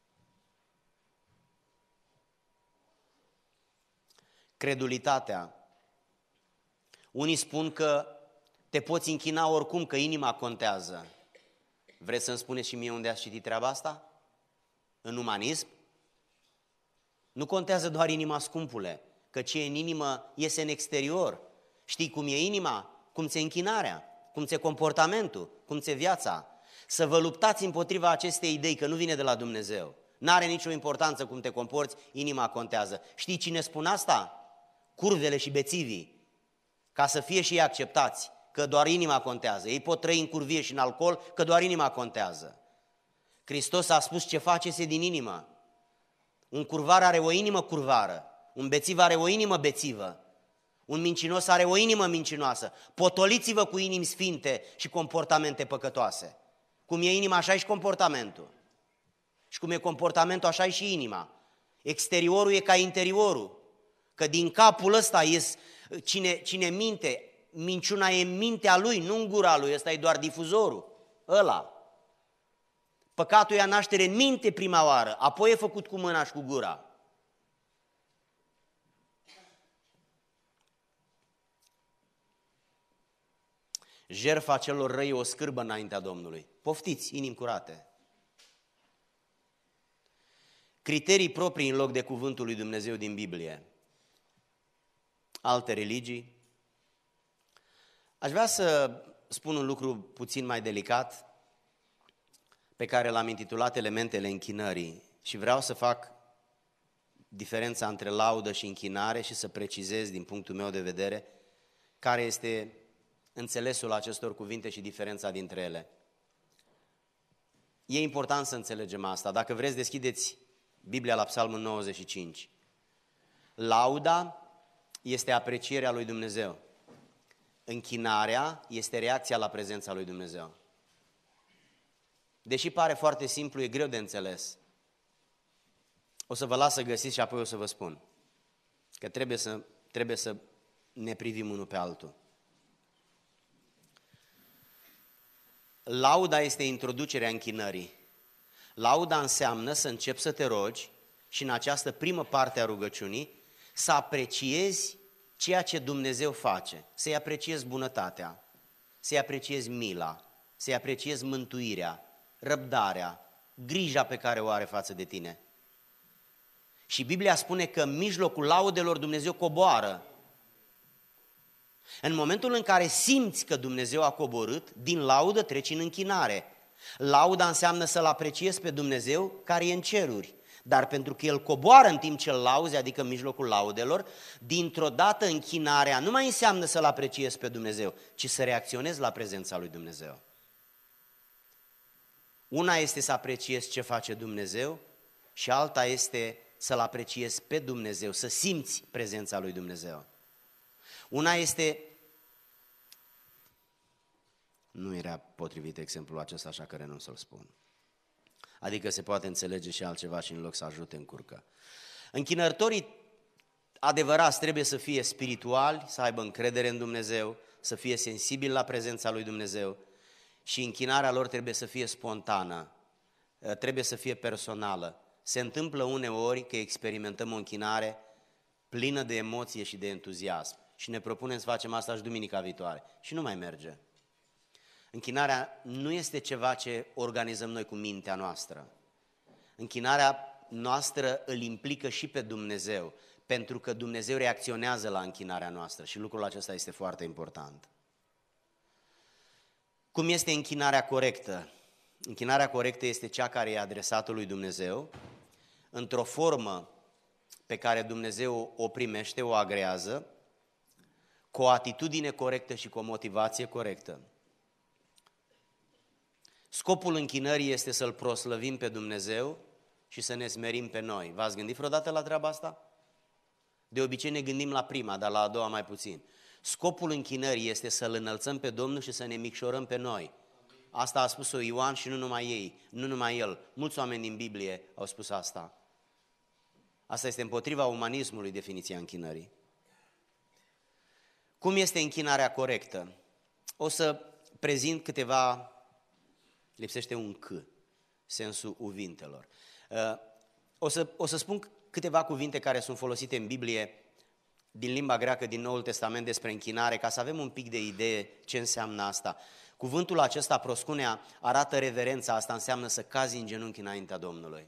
Credulitatea. Unii spun că te poți închina oricum, că inima contează. Vreți să-mi spuneți și mie unde ați citit treaba asta? În umanism? Nu contează doar inima, scumpule, că ce e în inimă iese în exterior. Știi cum e inima? Cum ți-e închinarea? Cum ți-e comportamentul? Cum ți-e viața? Să vă luptați împotriva acestei idei că nu vine de la Dumnezeu. N-are nicio importanță cum te comporți, inima contează. Știi cine spun asta? Curvele și bețivii, ca să fie și ei acceptați, că doar inima contează. Ei pot trăi în curvie și în alcool, că doar inima contează. Hristos a spus ce faceți din inimă. Un curvar are o inimă curvară, un bețiv are o inimă bețivă, un mincinos are o inimă mincinoasă. Potoliți-vă cu inimi sfinte și comportamente păcătoase. Cum e inima, așa e și comportamentul. Și cum e comportamentul, așa e și inima. Exteriorul e ca interiorul. Că din capul ăsta ies cine minte, minciuna e în mintea lui, nu în gura lui, ăsta e doar difuzorul, ăla. Păcatul ia naștere în minte prima oară, apoi e făcut cu mâna și cu gura. Jertfa celor răi e o scârbă înaintea Domnului. Poftiți, inimi curate. Criterii proprii în loc de cuvântul lui Dumnezeu din Biblie. Alte religii. Aș vrea să spun un lucru puțin mai delicat, pe care l-am intitulat Elementele închinării și vreau să fac diferența între laudă și închinare și să precizez din punctul meu de vedere care este înțelesul acestor cuvinte și diferența dintre ele. E important să înțelegem asta. Dacă vreți, deschideți Biblia la Psalmul 95. Lauda este aprecierea lui Dumnezeu. Închinarea este reacția la prezența lui Dumnezeu. Deși pare foarte simplu, e greu de înțeles. O să vă las să găsiți și apoi o să vă spun. Că trebuie să ne privim unul pe altul. Lauda este introducerea închinării. Lauda înseamnă să începi să te rogi și în această primă parte a rugăciunii să apreciezi ceea ce Dumnezeu face, să-i apreciezi bunătatea, să-i apreciezi mila, să-i apreciezi mântuirea, răbdarea, grija pe care o are față de tine. Și Biblia spune că în mijlocul laudelor Dumnezeu coboară. În momentul în care simți că Dumnezeu a coborât, din laudă treci în închinare. Lauda înseamnă să-L apreciezi pe Dumnezeu care e în ceruri. Dar pentru că El coboară în timp ce îl lauzi, adică în mijlocul laudelor, dintr-o dată închinarea nu mai înseamnă să-L apreciezi pe Dumnezeu, ci să reacționezi la prezența lui Dumnezeu. Una este să apreciezi ce face Dumnezeu și alta este să-L apreciezi pe Dumnezeu, să simți prezența lui Dumnezeu. Una este... Nu era potrivit exemplul acesta, așa că renunț să-l spun. Adică se poate înțelege și altceva și în loc să ajute încurcă. Închinătorii adevărați trebuie să fie spirituali, să aibă încredere în Dumnezeu, să fie sensibili la prezența lui Dumnezeu și închinarea lor trebuie să fie spontană, trebuie să fie personală. Se întâmplă uneori că experimentăm o închinare plină de emoție și de entuziasm și ne propunem să facem asta și duminica viitoare și nu mai merge. Închinarea nu este ceva ce organizăm noi cu mintea noastră. Închinarea noastră îl implică și pe Dumnezeu, pentru că Dumnezeu reacționează la închinarea noastră și lucrul acesta este foarte important. Cum este închinarea corectă? Închinarea corectă este cea care e adresată lui Dumnezeu, într-o formă pe care Dumnezeu o primește, o agrează, cu o atitudine corectă și cu o motivație corectă. Scopul închinării este să-L proslăvim pe Dumnezeu și să ne smerim pe noi. V-ați gândit vreodată la treaba asta? De obicei ne gândim la prima, dar la a doua mai puțin. Scopul închinării este să-L înălțăm pe Domnul și să ne micșorăm pe noi. Asta a spus-o Ioan și nu numai ei, nu numai el. Mulți oameni din Biblie au spus asta. Asta este împotriva umanismului, definiția închinării. Cum este închinarea corectă? O să prezint câteva... Lipsește un C, sensul uvintelor. O să spun câteva cuvinte care sunt folosite în Biblie din limba greacă din Noul Testament despre închinare, ca să avem un pic de idee ce înseamnă asta. Cuvântul acesta, proscunea, arată reverența, asta înseamnă să cazi în genunchi înaintea Domnului.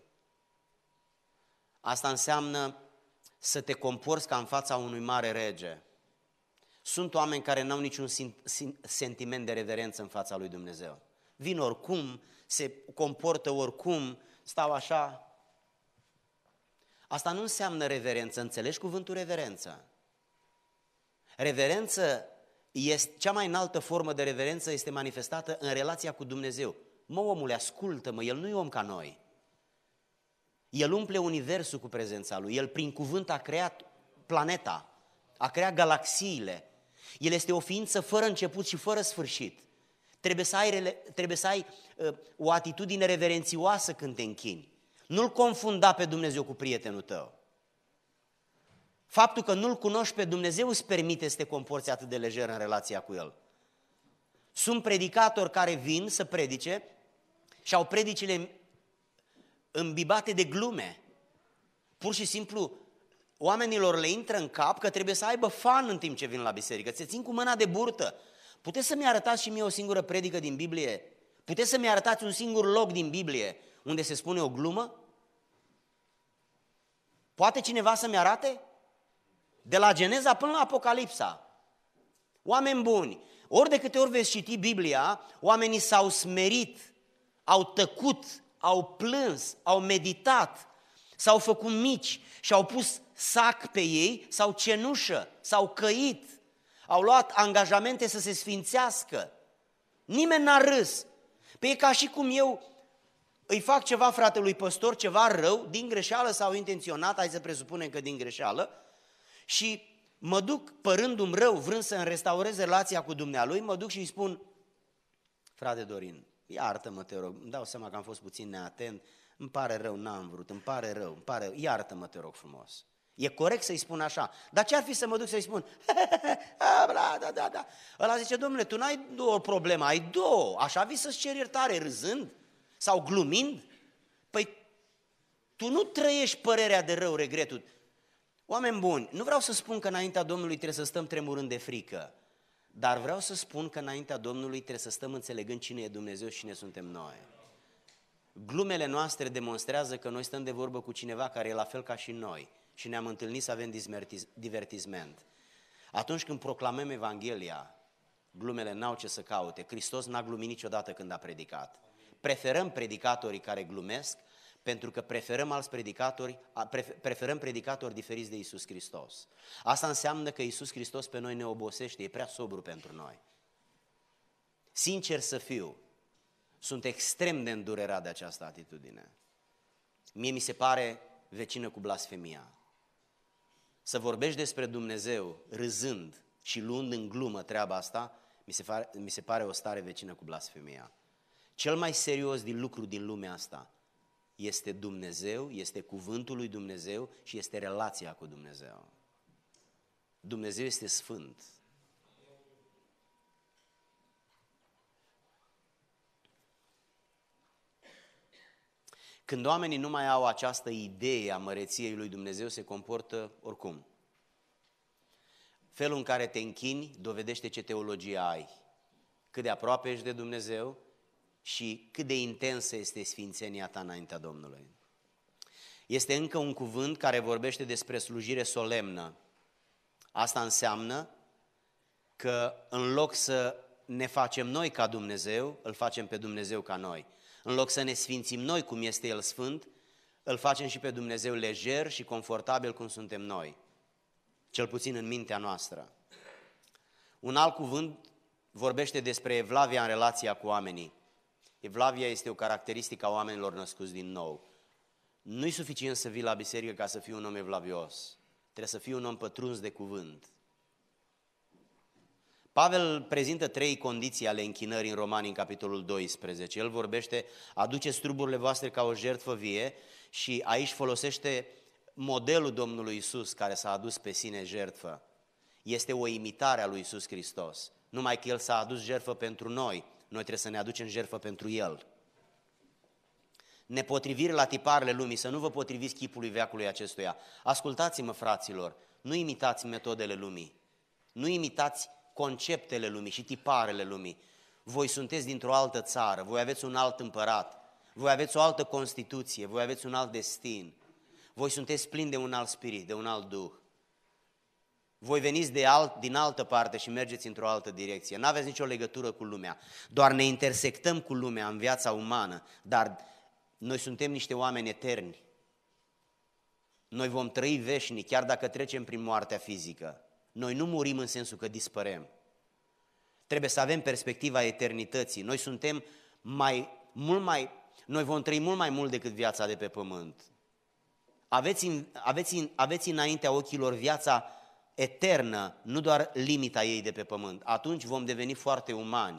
Asta înseamnă să te comporți ca în fața unui mare rege. Sunt oameni care n-au niciun sentiment de reverență în fața lui Dumnezeu. Vin oricum, se comportă oricum, stau așa. Asta nu înseamnă reverență, înțelegi cuvântul reverență? Reverență este, cea mai înaltă formă de reverență este manifestată în relația cu Dumnezeu. Mă, omule, ascultă-mă, El nu e om ca noi. El umple universul cu prezența Lui, El prin cuvânt a creat planeta, a creat galaxiile. El este o ființă fără început și fără sfârșit. Trebuie să ai o atitudine reverențioasă când te închini. Nu-L confunda pe Dumnezeu cu prietenul tău. Faptul că nu-L cunoști pe Dumnezeu îți permite să te comporți atât de lejer în relația cu El. Sunt predicatori care vin să predice și au predicile îmbibate de glume. Pur și simplu, oamenilor le intră în cap că trebuie să aibă fan în timp ce vin la biserică. Se țin cu mâna de burtă. Puteți să-mi arătați și mie o singură predică din Biblie? Puteți să-mi arătați un singur loc din Biblie unde se spune o glumă? Poate cineva să-mi arate? De la Geneza până la Apocalipsa. Oameni buni, ori de câte ori veți citi Biblia, oamenii s-au smerit, au tăcut, au plâns, au meditat, s-au făcut mici și au pus sac pe ei sau cenușă, s-au căit. Au luat angajamente să se sfințească. Nimeni n-a râs. Păi e ca și cum eu îi fac ceva fratelui păstor, ceva rău, din greșeală sau intenționat, hai să presupunem că din greșeală, și mă duc părându-mi rău, vrând să-mi restaurez relația cu dumnealui, mă duc și îi spun, frate Dorin, iartă-mă, te rog, îmi dau seama că am fost puțin neatent, îmi pare rău, n-am vrut, îmi pare rău, iartă-mă, te rog frumos. E corect să-i spun așa, dar ce-ar fi să mă duc să-i spun, da. Ăla zice, domnule, tu n-ai o problemă, ai două, așa vii să-ți ceri iertare râzând sau glumind? Păi tu nu trăiești părerea de rău, regretul. Oameni buni, nu vreau să spun că înaintea Domnului trebuie să stăm tremurând de frică, dar vreau să spun că înaintea Domnului trebuie să stăm înțelegând cine e Dumnezeu și cine suntem noi. Glumele noastre demonstrează că noi stăm de vorbă cu cineva care e la fel ca și noi și ne-am întâlnit să avem divertisment. Atunci când proclamăm Evanghelia, glumele n-au ce să caute. Hristos n-a glumit niciodată când a predicat. Preferăm predicatorii care glumesc, pentru că preferăm predicatori diferiți de Iisus Hristos. Asta înseamnă că Iisus Hristos pe noi ne obosește, e prea sobru pentru noi. Sincer să fiu, sunt extrem de îndurerat de această atitudine. Mie mi se pare vecină cu blasfemia. Să vorbești despre Dumnezeu râzând și luând în glumă treaba asta, mi se pare o stare vecină cu blasfemia. Cel mai serios lucru din lumea asta este Dumnezeu, este cuvântul lui Dumnezeu și este relația cu Dumnezeu. Dumnezeu este sfânt. Când oamenii nu mai au această idee a măreției lui Dumnezeu, se comportă oricum. Felul în care te închini dovedește ce teologie ai, cât de aproape ești de Dumnezeu și cât de intensă este sfințenia ta înaintea Domnului. Este încă un cuvânt care vorbește despre slujire solemnă. Asta înseamnă că în loc să ne facem noi ca Dumnezeu, îl facem pe Dumnezeu ca noi. În loc să ne sfințim noi cum este El sfânt, îl facem și pe Dumnezeu lejer și confortabil cum suntem noi, cel puțin în mintea noastră. Un alt cuvânt vorbește despre evlavia în relația cu oamenii. Evlavia este o caracteristică a oamenilor născuți din nou. Nu-i suficient să vii la biserică ca să fii un om evlavios. Trebuie să fii un om pătruns de cuvânt. Pavel prezintă 3 condiții ale închinării în Romani, în capitolul 12. El vorbește, aduceți truburile voastre ca o jertfă vie și aici folosește modelul Domnului Iisus care s-a adus pe sine jertfă. Este o imitare a lui Iisus Hristos. Numai că El s-a adus jertfă pentru noi, noi trebuie să ne aducem jertfă pentru El. Nepotrivire la tiparele lumii, să nu vă potriviți chipului veacului acestuia. Ascultați-mă, fraților, nu imitați metodele lumii, nu imitați conceptele lumii și tiparele lumii. Voi sunteți dintr-o altă țară, voi aveți un alt împărat, voi aveți o altă constituție, voi aveți un alt destin, voi sunteți plini de un alt spirit, de un alt duh. Voi veniți din altă parte și mergeți într-o altă direcție. N-aveți nicio legătură cu lumea, doar ne intersectăm cu lumea în viața umană, dar noi suntem niște oameni eterni. Noi vom trăi veșnic, chiar dacă trecem prin moartea fizică. Noi nu murim în sensul că dispărem. Trebuie să avem perspectiva eternității. Noi suntem noi vom trăi mult mai mult decât viața de pe pământ. Aveți înaintea ochilor viața eternă, nu doar limita ei de pe pământ. Atunci vom deveni foarte umani.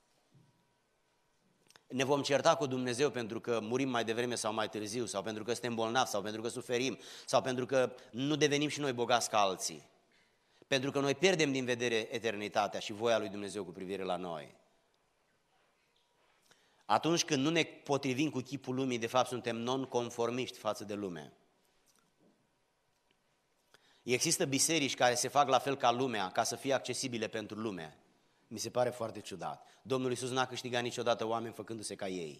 Ne vom certa cu Dumnezeu pentru că murim mai devreme sau mai târziu, sau pentru că suntem bolnavi, sau pentru că suferim, sau pentru că nu devenim și noi bogați ca alții. Pentru că noi pierdem din vedere eternitatea și voia lui Dumnezeu cu privire la noi. Atunci când nu ne potrivim cu chipul lumii, de fapt suntem non-conformiști față de lume. Există biserici care se fac la fel ca lumea, ca să fie accesibile pentru lume. Mi se pare foarte ciudat. Domnul Iisus n-a câștigat niciodată oameni făcându-se ca ei.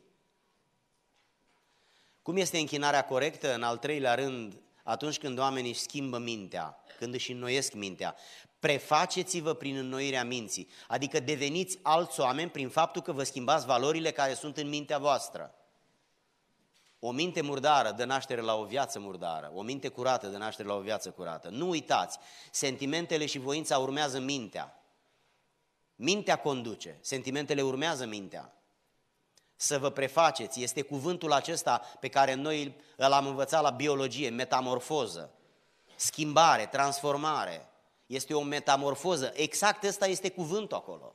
Cum este închinarea corectă? În al 3-lea rând, atunci când oamenii își schimbă mintea, când își înnoiesc mintea. Prefaceți-vă prin înnoirea minții, adică deveniți alți oameni prin faptul că vă schimbați valorile care sunt în mintea voastră. O minte murdară dă naștere la o viață murdară, o minte curată dă naștere la o viață curată. Nu uitați, sentimentele și voința urmează mintea. Mintea conduce, sentimentele urmează mintea. Să vă prefaceți, este cuvântul acesta pe care noi l-am învățat la biologie, metamorfoză, schimbare, transformare. Este o metamorfoză. Exact ăsta este cuvântul acolo.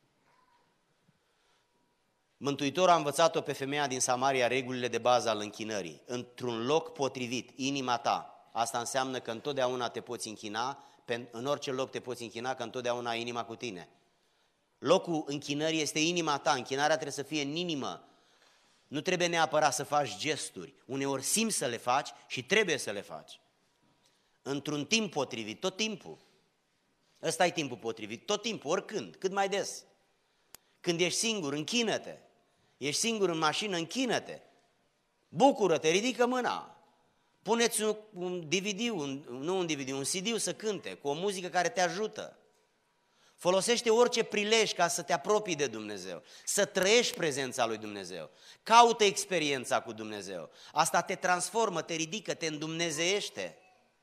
Mântuitorul a învățat-o pe femeia din Samaria regulile de bază al închinării. Într-un loc potrivit, inima ta. Asta înseamnă că întotdeauna te poți închina, în orice loc te poți închina, că întotdeauna ai inima cu tine. Locul închinării este inima ta, închinarea trebuie să fie în inimă. Nu trebuie neapărat să faci gesturi, uneori simți să le faci și trebuie să le faci. Într-un timp potrivit, tot timpul. Ăsta e timpul potrivit, tot timpul, oricând, cât mai des. Când ești singur, închină-te. Ești singur în mașină, închină-te. Bucură-te, ridică mâna. Puneți un DVD, un CD să cânte, cu o muzică care te ajută. Folosește orice prilej ca să te apropii de Dumnezeu, să trăiești prezența lui Dumnezeu. Caută experiența cu Dumnezeu. Asta te transformă, te ridică, te îndumnezeiește.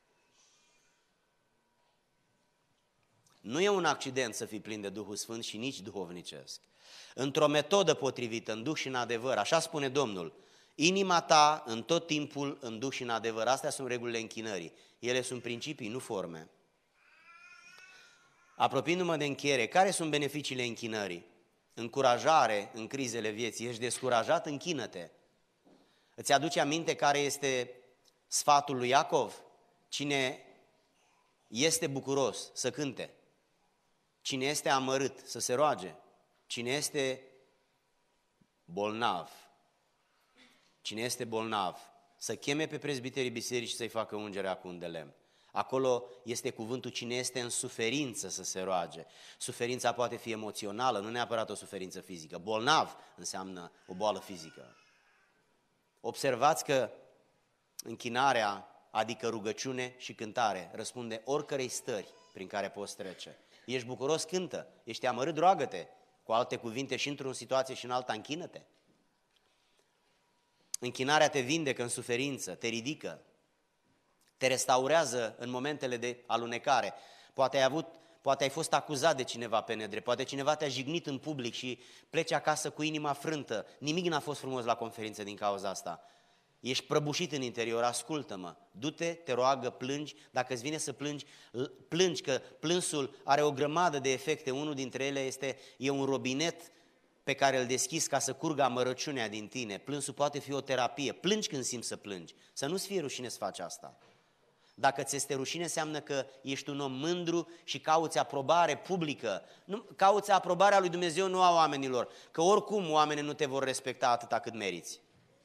Nu e un accident să fii plin de Duhul Sfânt și nici duhovnicesc. Într-o metodă potrivită, în Duh și în adevăr, așa spune Domnul, inima ta în tot timpul în Duh și în adevăr. Astea sunt regulile închinării. Ele sunt principii, nu forme. Apropiindu-mă de încheiere, care sunt beneficiile închinării? Încurajare în crizele vieții. Ești descurajat? Închină-te. Îți aduce aminte care este sfatul lui Iacov? Cine este bucuros să cânte. Cine este amărât să se roage. Cine este bolnav. Cine este bolnav să cheme pe prezbiterii bisericii și să-i facă ungerea cu un de lemn. Acolo este cuvântul cine este în suferință să se roage. Suferința poate fi emoțională, nu neapărat o suferință fizică. Bolnav înseamnă o boală fizică. Observați că închinarea, adică rugăciune și cântare, răspunde oricărei stări prin care poți trece. Ești bucuros, cântă. Ești amărât, roagă-te. Cu alte cuvinte, și într-o situație și în alta, închină-te. Închinarea te vindecă în suferință, te ridică, te restaurează în momentele de alunecare. Poate ai fost acuzat de cineva pe nedrept, poate cineva te-a jignit în public și pleci acasă cu inima frântă. Nimic n-a fost frumos la conferință din cauza asta. Ești prăbușit în interior, ascultă-mă, du-te, te roagă, plângi, dacă îți vine să plângi, plângi, că plânsul are o grămadă de efecte, unul dintre ele e un robinet pe care îl deschizi ca să curgă amărăciunea din tine. Plânsul poate fi o terapie, plângi când simți să plângi, să nu-ți fie rușine să faci asta. Dacă ți este rușine, înseamnă că ești un om mândru și cauți aprobare publică. Nu, cauți aprobarea lui Dumnezeu, nu a oamenilor, că oricum oamenii nu te vor respecta atâta cât meriți.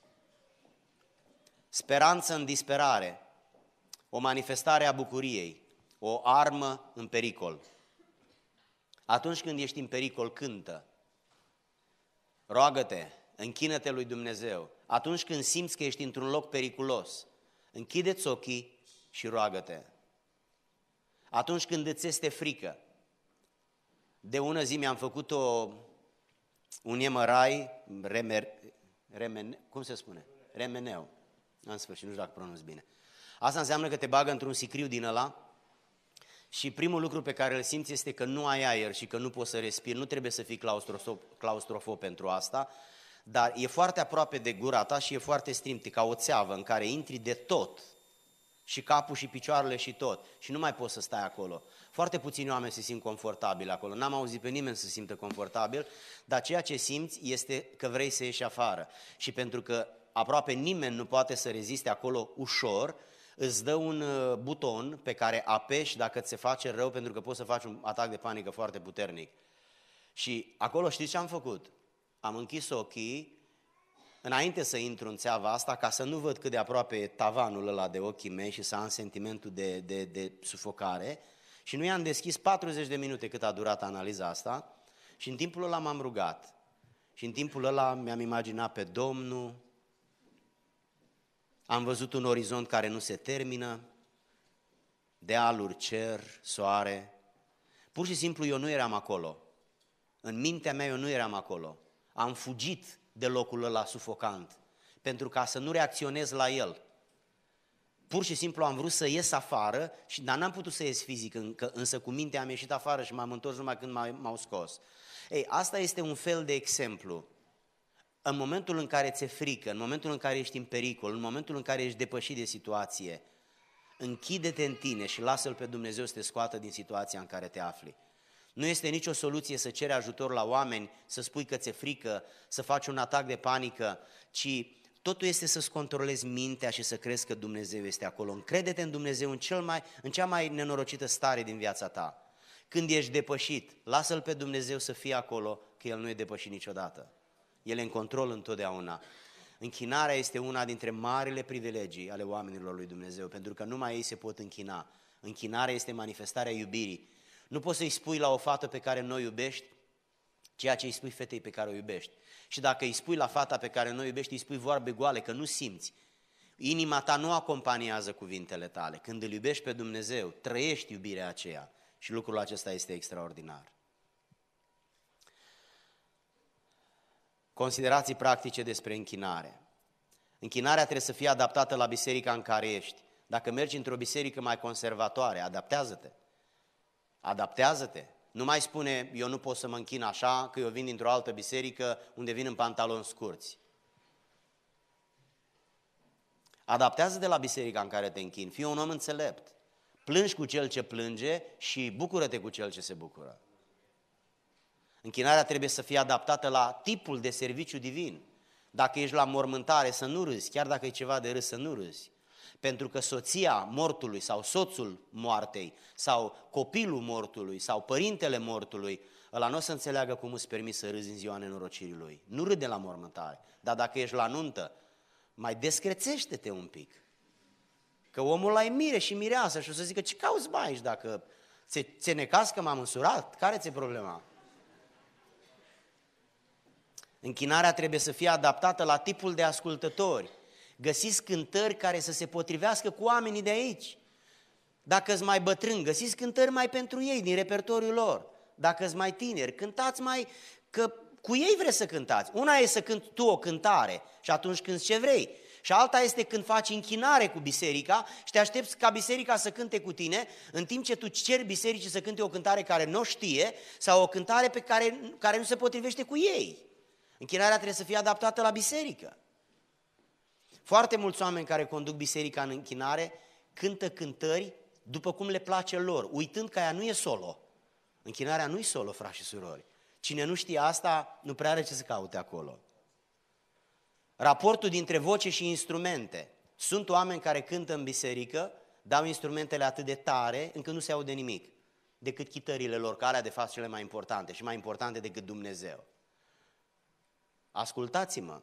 Speranță în disperare, o manifestare a bucuriei, o armă în pericol. Atunci când ești în pericol, cântă, roagă-te, închină-te lui Dumnezeu. Atunci când simți că ești într-un loc periculos, închide-ți ochii și roagă-te. Atunci când îți este frică, de ună zi mi-am făcut un MRI, cum se spune? Remeneu. În sfârșit, nu știu dacă pronunț bine. Asta înseamnă că te bagă într-un sicriu din ăla și primul lucru pe care îl simți este că nu ai aer și că nu poți să respiri. Nu trebuie să fii claustrofob pentru asta, dar e foarte aproape de gura ta și e foarte strimt, ca o țeavă în care intri de tot. Și capul și picioarele și tot. Și nu mai poți să stai acolo. Foarte puțini oameni se simt confortabili acolo. N-am auzit pe nimeni să se simtă confortabil, dar ceea ce simți este că vrei să ieși afară. Și pentru că aproape nimeni nu poate să reziste acolo ușor, îți dă un buton pe care apeși dacă ți se face rău, pentru că poți să faci un atac de panică foarte puternic. Și acolo știți ce am făcut? Am închis ochii înainte să intru în țeava asta, ca să nu văd cât de aproape e tavanul ăla de ochii mei și să am sentimentul de sufocare. Și nu i-am deschis 40 de minute cât a durat analiza asta și în timpul ăla m-am rugat. Și în timpul ăla mi-am imaginat pe Domnul, am văzut un orizont care nu se termină, dealuri, cer, soare. Pur și simplu eu nu eram acolo. În mintea mea eu nu eram acolo. Am fugit de locul ăla sufocant, pentru ca să nu reacționez la el. Pur și simplu am vrut să ies afară, dar n-am putut să ies fizic, însă cu mintea am ieșit afară și m-am întors numai când m-au scos. Ei, asta este un fel de exemplu. În momentul în care ți-e frică, în momentul în care ești în pericol, în momentul în care ești depășit de situație, Închide-te în tine și lasă-L pe Dumnezeu să te scoată din situația în care te afli. Nu este nicio soluție să ceri ajutor la oameni, să spui că ți-e frică, să faci un atac de panică, ci totul este să-ți controlezi mintea și să crezi că Dumnezeu este acolo. Încrede-te în Dumnezeu în cea mai nenorocită stare din viața ta. Când ești depășit, lasă-L pe Dumnezeu să fie acolo, că El nu e depășit niciodată. El e în control întotdeauna. Închinarea este una dintre marile privilegii ale oamenilor lui Dumnezeu, pentru că numai ei se pot închina. Închinarea este manifestarea iubirii. Nu poți să-i spui la o fată pe care nu o iubești ceea ce îi spui fetei pe care o iubești. Și dacă îi spui la fata pe care nu o iubești, îi spui vorbe goale, că nu simți. Inima ta nu acompaniază cuvintele tale. Când îl iubești pe Dumnezeu, trăiești iubirea aceea și lucrul acesta este extraordinar. Considerații practice despre închinare. Închinarea trebuie să fie adaptată la biserica în care ești. Dacă mergi într-o biserică mai conservatoare, adaptează-te. Adaptează-te. Nu mai spune, eu nu pot să mă închin așa, că eu vin dintr-o altă biserică unde vin în pantaloni scurți. Adaptează-te la biserica în care te închini. Fii un om înțelept. Plângi cu cel ce plânge și bucură-te cu cel ce se bucură. Închinarea trebuie să fie adaptată la tipul de serviciu divin. Dacă ești la mormântare, să nu râzi, chiar dacă e ceva de râs, să nu râzi. Pentru că soția mortului sau soțul moartei sau copilul mortului sau părintele mortului, ăla nu o să înțeleagă cum îți permis să râzi în ziua nenorocirii lui. Nu râde la mormântare, dar dacă ești la nuntă, mai descrețește-te un pic. Că omul ăla e mire și mireasă și o să zică, ce cauți mai aici dacă ți-e necaz că m-am însurat? Care ți-e problema? Închinarea trebuie să fie adaptată la tipul de ascultători. Găsiți cântări care să se potrivească cu oamenii de aici. Dacă-s mai bătrâni, găsiți cântări mai pentru ei, din repertoriul lor. Dacă-s mai tineri, cântați mai, că cu ei vreți să cântați. Una e să cânti tu o cântare și atunci cânti ce vrei. Și alta este când faci închinare cu biserica și te aștepți ca biserica să cânte cu tine, în timp ce tu ceri bisericii să cânte o cântare care nu știe sau o cântare care nu se potrivește cu ei. Închinarea trebuie să fie adaptată la biserică. Foarte mulți oameni care conduc biserica în închinare cântă cântări după cum le place lor, uitând că aia nu e solo. Închinarea nu e solo, frați și surori. Cine nu știe asta, nu prea are ce să caute acolo. Raportul dintre voce și instrumente. Sunt oameni care cântă în biserică, dau instrumentele atât de tare încât nu se aude nimic, decât chitările lor, care alea de fapt cele mai importante și mai importante decât Dumnezeu. Ascultați-mă,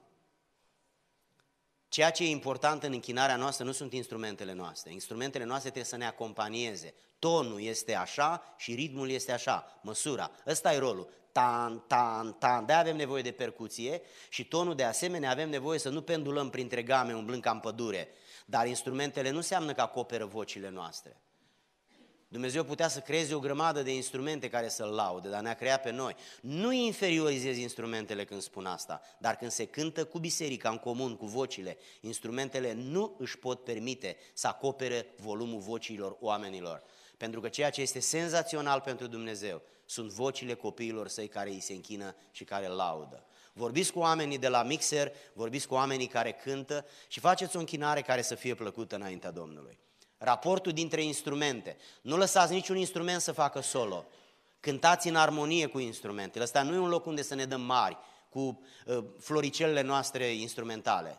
ceea ce e important în închinarea noastră nu sunt instrumentele noastre. Instrumentele noastre trebuie să ne acompanieze. Tonul este așa și ritmul este așa, măsura. Ăsta e rolul. Tan, tan, tan. De-aia avem nevoie de percuție și tonul de asemenea avem nevoie să nu pendulăm printre game umblând ca în pădure. Dar instrumentele nu înseamnă că acoperă vocile noastre. Dumnezeu putea să creeze o grămadă de instrumente care să-L laude, dar ne-a creat pe noi. Nu inferiorizez instrumentele când spun asta, dar când se cântă cu biserica în comun, cu vocile, instrumentele nu își pot permite să acopere volumul vocilor oamenilor. Pentru că ceea ce este senzațional pentru Dumnezeu sunt vocile copiilor săi care îi se închină și care îl laudă. Vorbiți cu oamenii de la mixer, vorbiți cu oamenii care cântă și faceți o închinare care să fie plăcută înaintea Domnului. Raportul dintre instrumente. Nu lăsați niciun instrument să facă solo. Cântați în armonie cu instrumentele. Ăsta nu e un loc unde să ne dăm mari cu floricelele noastre instrumentale.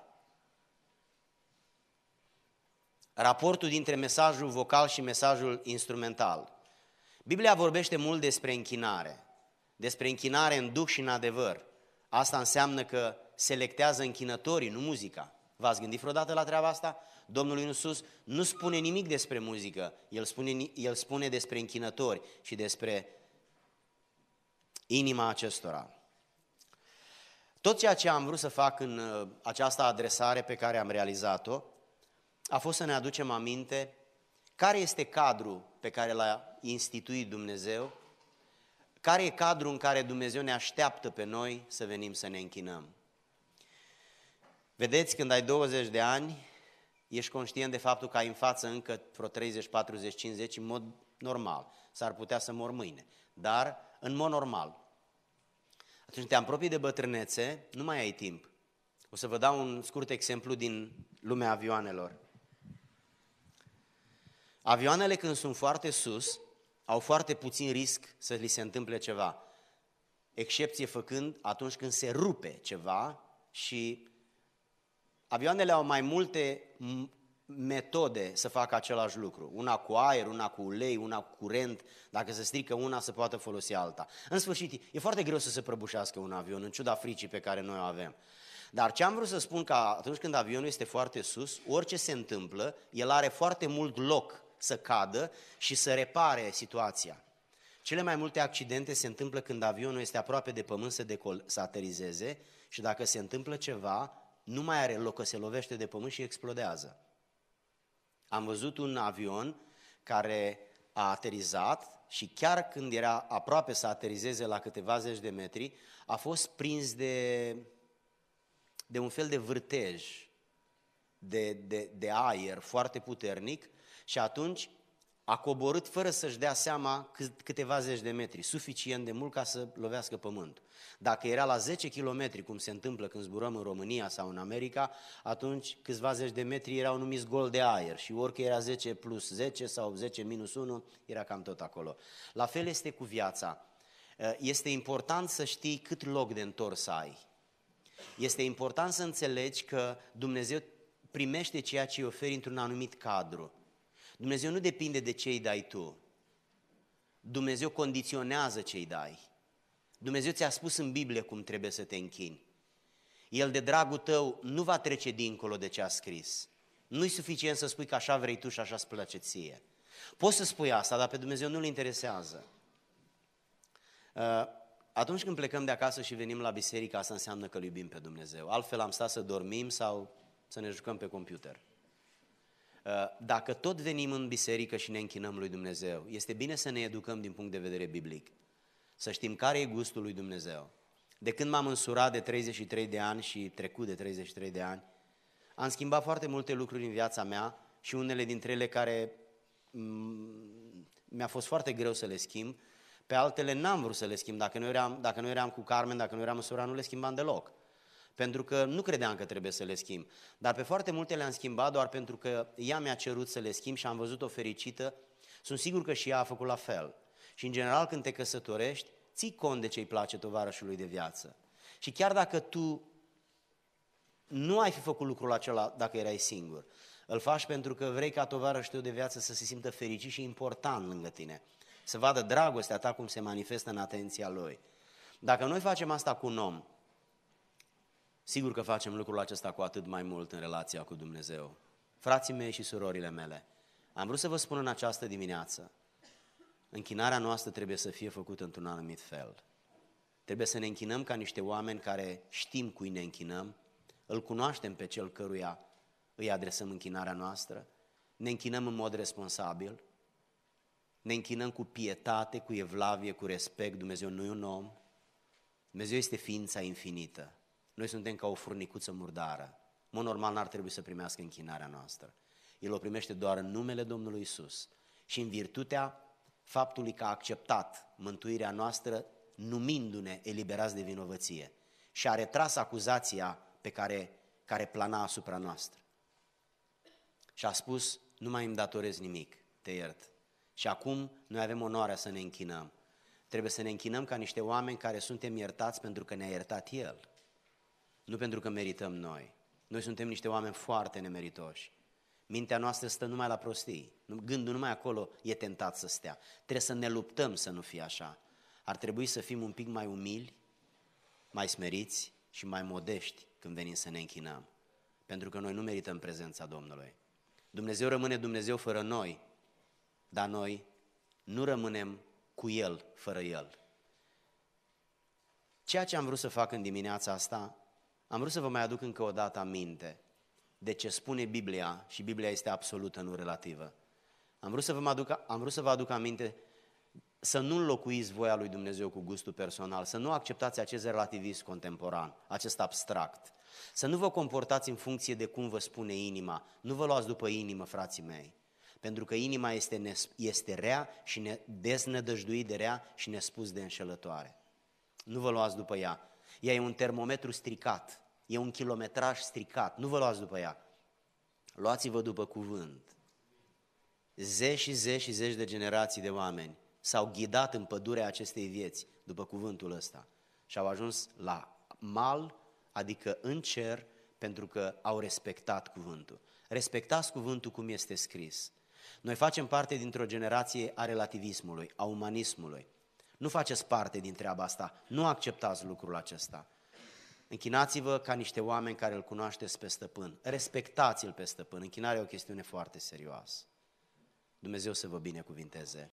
Raportul dintre mesajul vocal și mesajul instrumental. Biblia vorbește mult despre închinare în duh și în adevăr. Asta înseamnă că selectează închinătorii, nu muzica. V-ați gândit vreodată la treaba asta? Domnul Iisus nu spune nimic despre muzică, El spune despre închinători și despre inima acestora. Tot ceea ce am vrut să fac în această adresare pe care am realizat-o a fost să ne aducem aminte care este cadrul pe care l-a instituit Dumnezeu, care e cadrul în care Dumnezeu ne așteaptă pe noi să venim să ne închinăm. Vedeți, când ai 20 de ani, ești conștient de faptul că ai în față încă vreo 30, 40, 50 în mod normal. S-ar putea să mor mâine, dar în mod normal. Atunci te apropii de bătrânețe, nu mai ai timp. O să vă dau un scurt exemplu din lumea avioanelor. Avioanele când sunt foarte sus, au foarte puțin risc să li se întâmple ceva. Excepție făcând atunci când se rupe ceva și avioanele au mai multe metode să facă același lucru. Una cu aer, una cu ulei, una cu curent. Dacă se strică una, se poate folosi alta. În sfârșit, e foarte greu să se prăbușească un avion, în ciuda fricii pe care noi o avem. Dar ce am vrut să spun că atunci când avionul este foarte sus, orice se întâmplă, el are foarte mult loc să cadă și să repare situația. Cele mai multe accidente se întâmplă când avionul este aproape de pământ să aterizeze și dacă se întâmplă ceva, nu mai are loc, că se lovește de pământ și explodează. Am văzut un avion care a aterizat și chiar când era aproape să aterizeze la câteva zeci de metri, a fost prins de un fel de vârtej de aer foarte puternic și atunci a coborât fără să-și dea seama câteva zeci de metri, suficient de mult ca să lovească pământul. Dacă era la 10 km, cum se întâmplă când zburăm în România sau în America, atunci câțiva zeci de metri erau numiți gol de aer și orică era 10 plus 10 sau 10 minus 1, era cam tot acolo. La fel este cu viața. Este important să știi cât loc de întors ai. Este important să înțelegi că Dumnezeu primește ceea ce îi oferi într-un anumit cadru. Dumnezeu nu depinde de ce îi dai tu. Dumnezeu condiționează ce îi dai. Dumnezeu ți-a spus în Biblie cum trebuie să te închini. El de dragul tău nu va trece dincolo de ce a scris. Nu-i suficient să spui că așa vrei tu și așa îți place ție. Poți să spui asta, dar pe Dumnezeu nu-L interesează. Atunci când plecăm de acasă și venim la biserică, asta înseamnă că îl iubim pe Dumnezeu. Altfel am stat să dormim sau să ne jucăm pe computer. Dacă tot venim în biserică și ne închinăm lui Dumnezeu, este bine să ne educăm din punct de vedere biblic. Să știm care e gustul lui Dumnezeu. De când m-am însurat de 33 de ani și trecut de 33 de ani, am schimbat foarte multe lucruri în viața mea și unele dintre ele care mi-a fost foarte greu să le schimb, pe altele n-am vrut să le schimb. Dacă nu eram cu Carmen, dacă nu eram însurat, nu le schimbam deloc. Pentru că nu credeam că trebuie să le schimb. Dar pe foarte multe le-am schimbat doar pentru că ea mi-a cerut să le schimb și am văzut-o fericită. Sunt sigur că și ea a făcut la fel. Și în general când te căsătorești, ții cont de ce îi place tovarășului de viață. Și chiar dacă tu nu ai fi făcut lucrul acela dacă erai singur, îl faci pentru că vrei ca tovarășul tău de viață să se simtă fericit și important lângă tine. Să vadă dragostea ta cum se manifestă în atenția lui. Dacă noi facem asta cu un om, sigur că facem lucrul acesta cu atât mai mult în relația cu Dumnezeu. Frații mei și surorile mele, am vrut să vă spun în această dimineață, închinarea noastră trebuie să fie făcută într-un anumit fel. Trebuie să ne închinăm ca niște oameni care știm cui ne închinăm, îl cunoaștem pe cel căruia îi adresăm închinarea noastră, ne închinăm în mod responsabil, ne închinăm cu pietate, cu evlavie, cu respect. Dumnezeu nu e un om, Dumnezeu este ființa infinită. Noi suntem ca o furnicuță murdară. În mod normal n-ar trebui să primească închinarea noastră. El o primește doar în numele Domnului Iisus și în virtutea faptului că a acceptat mântuirea noastră, numindu-ne eliberați de vinovăție și a retras acuzația pe care plana asupra noastră. Și a spus, nu mai îmi datorez nimic, te iert. Și acum noi avem onoarea să ne închinăm. Trebuie să ne închinăm ca niște oameni care suntem iertați pentru că ne-a iertat El. Nu pentru că merităm noi. Noi suntem niște oameni foarte nemeritoși. Mintea noastră stă numai la prostii. Gândul numai acolo e tentat să stea. Trebuie să ne luptăm să nu fie așa. Ar trebui să fim un pic mai umili, mai smeriți și mai modești când venim să ne închinăm. Pentru că noi nu merităm prezența Domnului. Dumnezeu rămâne Dumnezeu fără noi, dar noi nu rămânem cu El fără El. Ceea ce am vrut să fac în dimineața asta, am vrut să vă mai aduc încă o dată aminte de ce spune Biblia, și Biblia este absolută, nu relativă. Am vrut să vă aduc aminte să nu înlocuiți voia lui Dumnezeu cu gustul personal, să nu acceptați acest relativism contemporan, acest abstract, să nu vă comportați în funcție de cum vă spune inima, nu vă luați după inimă, frații mei, pentru că inima este rea și deznădăjduit de rea și nespus de înșelătoare. Nu vă luați după ea. Ea e un termometru stricat, e un kilometraj stricat, nu vă luați după ea. Luați-vă după cuvânt. Zeci și zeci și zeci de generații de oameni s-au ghidat în pădurea acestei vieți după cuvântul ăsta și au ajuns la mal, adică în cer, pentru că au respectat cuvântul. Respectați cuvântul cum este scris. Noi facem parte dintr-o generație a relativismului, a umanismului. Nu faceți parte din treaba asta, nu acceptați lucrul acesta. Închinați-vă ca niște oameni care îl cunoașteți pe stăpân. Respectați-l pe stăpân. Închinarea e o chestiune foarte serioasă. Dumnezeu să vă binecuvinteze.